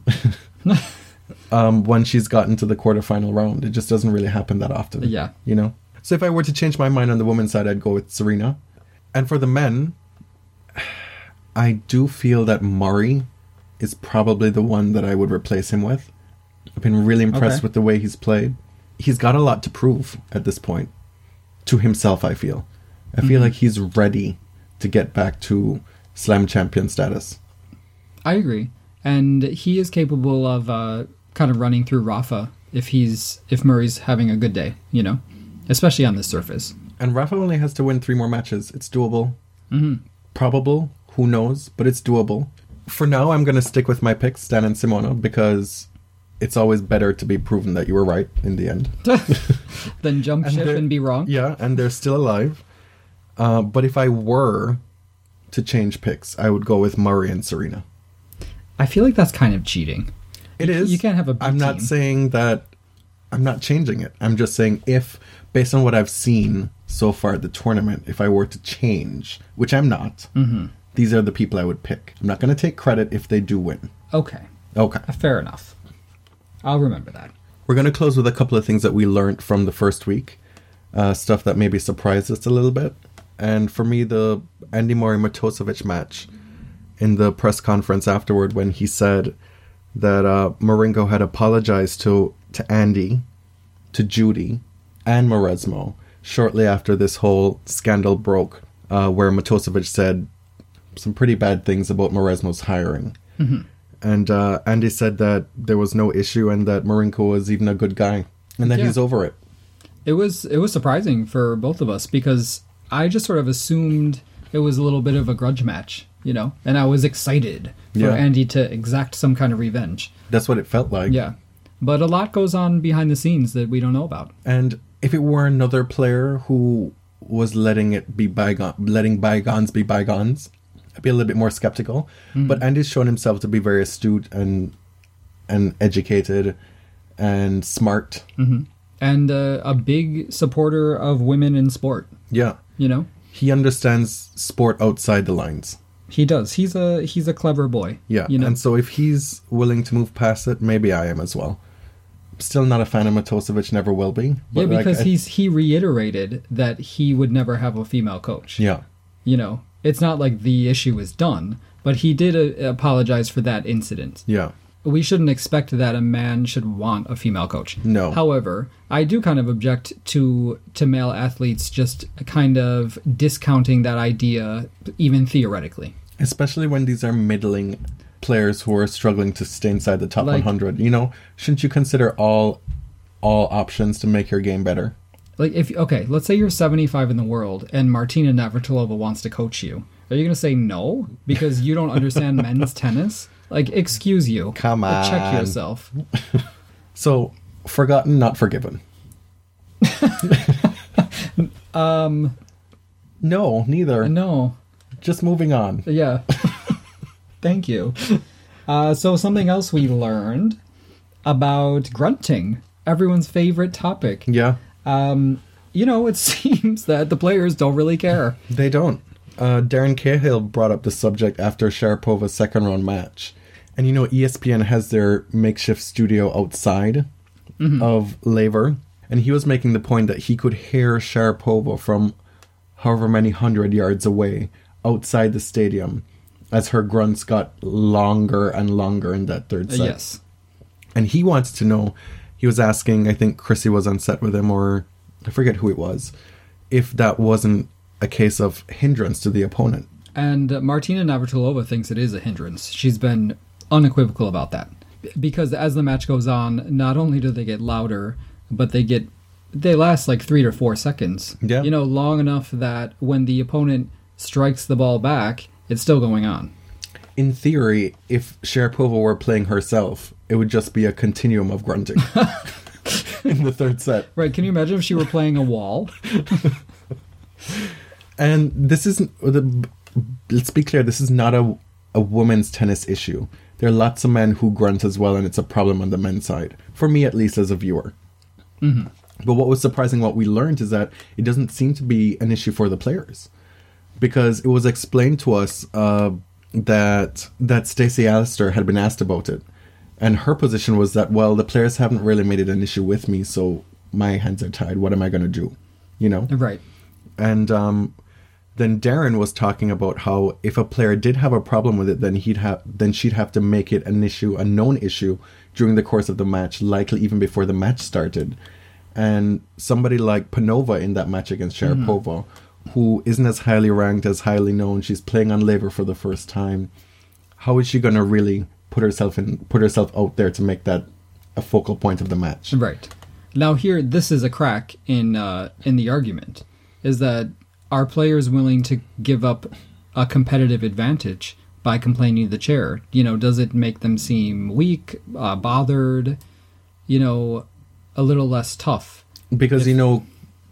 [SPEAKER 3] um, when she's gotten to the quarterfinal round? It just doesn't really happen that often.
[SPEAKER 2] Yeah.
[SPEAKER 3] You know? So if I were to change my mind on the women's side, I'd go with Serena. And for the men, I do feel that Murray is probably the one that I would replace him with. I've been really impressed
[SPEAKER 2] okay.
[SPEAKER 3] with the way he's played. He's got a lot to prove at this point. To himself, I feel. I feel mm-hmm. like he's ready to get back to Slam champion status.
[SPEAKER 2] I agree. And he is capable of uh, kind of running through Rafa if he's if Murray's having a good day, you know, especially on this surface.
[SPEAKER 3] And Rafa only has to win three more matches. It's doable.
[SPEAKER 2] Mm-hmm.
[SPEAKER 3] Probable, who knows, but it's doable. For now, I'm going to stick with my picks, Stan and Simona, because it's always better to be proven that you were right in the end.
[SPEAKER 2] Than jump
[SPEAKER 3] and
[SPEAKER 2] ship and be wrong.
[SPEAKER 3] Yeah, and they're still alive. Uh, but if I were to change picks, I would go with Murray and Serena.
[SPEAKER 2] I feel like that's kind of cheating.
[SPEAKER 3] It
[SPEAKER 2] you,
[SPEAKER 3] is.
[SPEAKER 2] You can't have a big
[SPEAKER 3] I'm not
[SPEAKER 2] team.
[SPEAKER 3] saying that... I'm not changing it. I'm just saying if, based on what I've seen so far at the tournament, if I were to change, which I'm not,
[SPEAKER 2] mm-hmm.
[SPEAKER 3] these are the people I would pick. I'm not going to take credit if they do win.
[SPEAKER 2] Okay.
[SPEAKER 3] Okay.
[SPEAKER 2] Fair enough. I'll remember that.
[SPEAKER 3] We're going to close with a couple of things that we learned from the first week. Uh, stuff that maybe surprised us a little bit. And for me, the Andy Murray-Matosevic match, in the press conference afterward when he said that uh, Marinko had apologized to, to Andy, to Judy, and Mauresmo shortly after this whole scandal broke, uh, where Matosevic said some pretty bad things about Mauresmo's hiring.
[SPEAKER 2] Mm-hmm.
[SPEAKER 3] And uh, Andy said that there was no issue and that Marinko was even a good guy and that
[SPEAKER 2] yeah.
[SPEAKER 3] he's over it.
[SPEAKER 2] It was it was surprising for both of us because I just sort of assumed it was a little bit of a grudge match, you know, and I was excited for
[SPEAKER 3] yeah.
[SPEAKER 2] Andy to exact some kind of revenge.
[SPEAKER 3] That's what it felt like.
[SPEAKER 2] Yeah. But a lot goes on behind the scenes that we don't know about.
[SPEAKER 3] And if it were another player who was letting it be bygone, letting bygones be bygones, I'd be a little bit more skeptical. Mm-hmm. But Andy's shown himself to be very astute and and educated and smart.
[SPEAKER 2] Mm-hmm. And uh, a big supporter of women in sport.
[SPEAKER 3] Yeah.
[SPEAKER 2] You know?
[SPEAKER 3] He understands sport outside the lines.
[SPEAKER 2] He does. He's a he's a clever boy.
[SPEAKER 3] Yeah.
[SPEAKER 2] You know?
[SPEAKER 3] And so if he's willing to move past it, maybe I am as well. Still not a fan of Matosevic, never will be.
[SPEAKER 2] But yeah, because
[SPEAKER 3] like, I,
[SPEAKER 2] he's he reiterated that he would never have a female coach.
[SPEAKER 3] Yeah.
[SPEAKER 2] You know, it's not like the issue is done, but he did uh, apologize for that incident.
[SPEAKER 3] Yeah.
[SPEAKER 2] We shouldn't expect that a man should want a female coach.
[SPEAKER 3] No.
[SPEAKER 2] However, I do kind of object to to male athletes just kind of discounting that idea, even theoretically.
[SPEAKER 3] Especially when these are middling players who are struggling to stay inside the top
[SPEAKER 2] like,
[SPEAKER 3] one hundred. You know, shouldn't you consider all all options to make your game better?
[SPEAKER 2] Like, if okay, let's say you're seventy-five in the world and Martina Navratilova wants to coach you. Are you going to say no because you don't understand men's tennis? Like, excuse you.
[SPEAKER 3] Come on.
[SPEAKER 2] Check yourself.
[SPEAKER 3] So, forgotten, not forgiven.
[SPEAKER 2] um,
[SPEAKER 3] no, neither.
[SPEAKER 2] No.
[SPEAKER 3] Just moving on.
[SPEAKER 2] Yeah. Thank you. Uh, so something else we learned about grunting, everyone's favorite topic.
[SPEAKER 3] Yeah.
[SPEAKER 2] Um, you know, it seems that the players don't really care.
[SPEAKER 3] They don't. Uh, Darren Cahill brought up the subject after Sharapova's second round match. And you know, E S P N has their makeshift studio outside mm-hmm. of Laver. And he was making the point that he could hear Sharapova from however many hundred yards away outside the stadium as her grunts got longer and longer in that third set.
[SPEAKER 2] Uh, yes.
[SPEAKER 3] And he wants to know, he was asking, I think Chrissy was on set with him, or I forget who it was, if that wasn't a case of hindrance to the opponent.
[SPEAKER 2] And uh, Martina Navratilova thinks it is a hindrance. She's been unequivocal about that. Because as the match goes on, not only do they get louder, but they get they last like three or four seconds.
[SPEAKER 3] Yeah.
[SPEAKER 2] You know, long enough that when the opponent strikes the ball back, it's still going on.
[SPEAKER 3] in theory, if Sharapova were playing herself, it would just be a continuum of grunting in the third set.
[SPEAKER 2] Right, can you imagine if she were playing a wall?
[SPEAKER 3] And this isn't, the, let's be clear, this is not a, a women's tennis issue. There are lots of men who grunt as well, and it's a problem on the men's side. For me, at least, as a viewer.
[SPEAKER 2] Mm-hmm.
[SPEAKER 3] But what was surprising, what we learned, is that it doesn't seem to be an issue for the players. Because it was explained to us uh, that that Stacey Alistair had been asked about it. And her position was that, well, the players haven't really made it an issue with me, so my hands are tied. What am I going to do? You know?
[SPEAKER 2] Right.
[SPEAKER 3] And um, then Darren was talking about how if a player did have a problem with it, then he'd have then she'd have to make it an issue, a known issue, during the course of the match, likely even before the match started. And somebody like Panova in that match against Sharapova, mm-hmm. who isn't as highly ranked, as highly known, she's playing on laver for the first time. How is she going to really put herself in, put herself out there to make that a focal point of the match?
[SPEAKER 2] Right. Now here, this is a crack in uh, in the argument, is that are players willing to give up a competitive advantage by complaining to the chair? You know, does it make them seem weak, uh, bothered, you know, a little less tough?
[SPEAKER 3] Because,
[SPEAKER 2] if,
[SPEAKER 3] you know,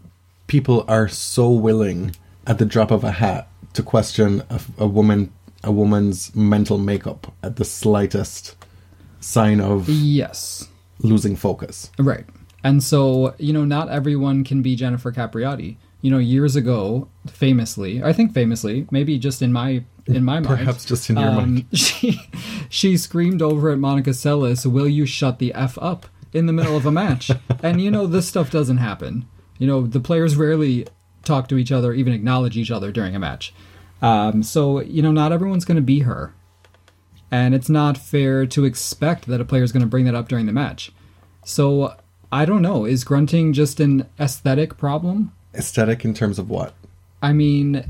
[SPEAKER 3] people are so willing at the drop of a hat to question a, a woman, a woman's mental makeup at the slightest sign of
[SPEAKER 2] yes
[SPEAKER 3] losing focus.
[SPEAKER 2] Right. And so, you know, not everyone can be Jennifer Capriati. You know, years ago, famously, I think famously, maybe just in my in my mind,
[SPEAKER 3] perhaps just in your
[SPEAKER 2] um,
[SPEAKER 3] mind,
[SPEAKER 2] she she screamed over at Monica Seles, "Will you shut the F up?" in the middle of a match. And you know, this stuff doesn't happen. You know, the players rarely talk to each other, even acknowledge each other during a match. Um, so, you know, not everyone's going to be her. And it's not fair to expect that a player is going to bring that up during the match. So, I don't know. Is grunting just an aesthetic problem?
[SPEAKER 3] Aesthetic in terms of what?
[SPEAKER 2] I mean,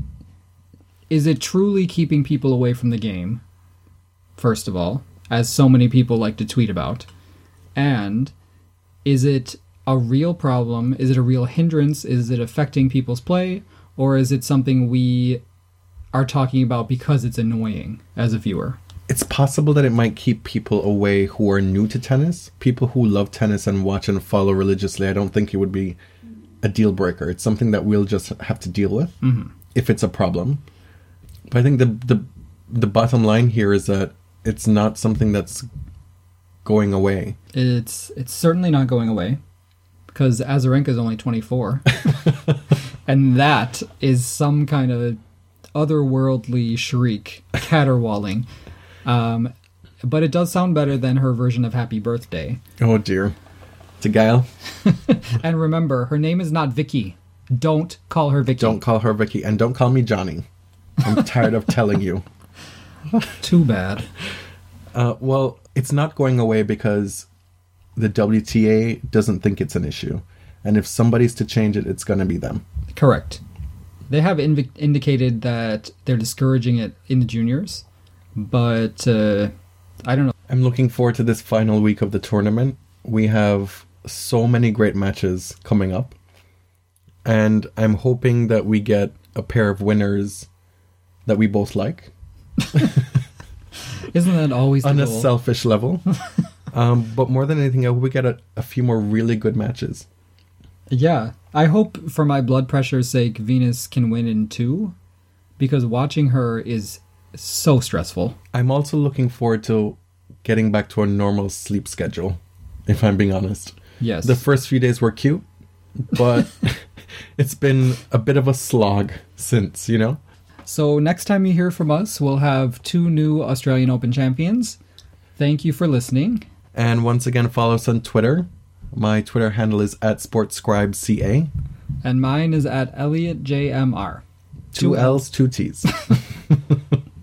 [SPEAKER 2] is it truly keeping people away from the game, first of all, as so many people like to tweet about? And is it a real problem? Is it a real hindrance? Is it affecting people's play? Or is it something we are talking about because it's annoying as a viewer?
[SPEAKER 3] It's possible that it might keep people away who are new to tennis. People who love tennis and watch and follow religiously, I don't think it would be a deal breaker. It's something that we'll just have to deal with, mm-hmm. if it's a problem. But I think the, the the bottom line here is that it's not something that's going away.
[SPEAKER 2] It's it's certainly not going away, because Azarenka is only twenty-four. And that is some kind of otherworldly shriek, caterwauling. Um, but it does sound better than her version of Happy Birthday.
[SPEAKER 3] Oh dear. To Gail.
[SPEAKER 2] And remember, her name is not Vicky. Don't call her Vicky.
[SPEAKER 3] Don't call her Vicky, and don't call me Johnny. I'm tired of telling you.
[SPEAKER 2] Too bad.
[SPEAKER 3] Uh, well, it's not going away because the W T A doesn't think it's an issue. And if somebody's to change it, it's going to be them.
[SPEAKER 2] Correct. They have inv- indicated that they're discouraging it in the juniors, but uh, I don't know.
[SPEAKER 3] I'm looking forward to this final week of the tournament. We have so many great matches coming up. And I'm hoping that we get a pair of winners that we both like.
[SPEAKER 2] Isn't that always the
[SPEAKER 3] on
[SPEAKER 2] goal?
[SPEAKER 3] A selfish level? um, but more than anything, I hope we get a, a few more really good matches.
[SPEAKER 2] Yeah. I hope, for my blood pressure's sake, Venus can win in two, because watching her is so stressful.
[SPEAKER 3] I'm also looking forward to getting back to a normal sleep schedule, if I'm being honest.
[SPEAKER 2] Yes.
[SPEAKER 3] The first few days were cute, but it's been a bit of a slog since, you know?
[SPEAKER 2] So next time you hear from us, we'll have two new Australian Open champions. Thank you for listening.
[SPEAKER 3] And once again, follow us on Twitter. My Twitter handle is at SportsScribeCA.
[SPEAKER 2] And mine is at Elliot J M R.
[SPEAKER 3] Two L's, two T's.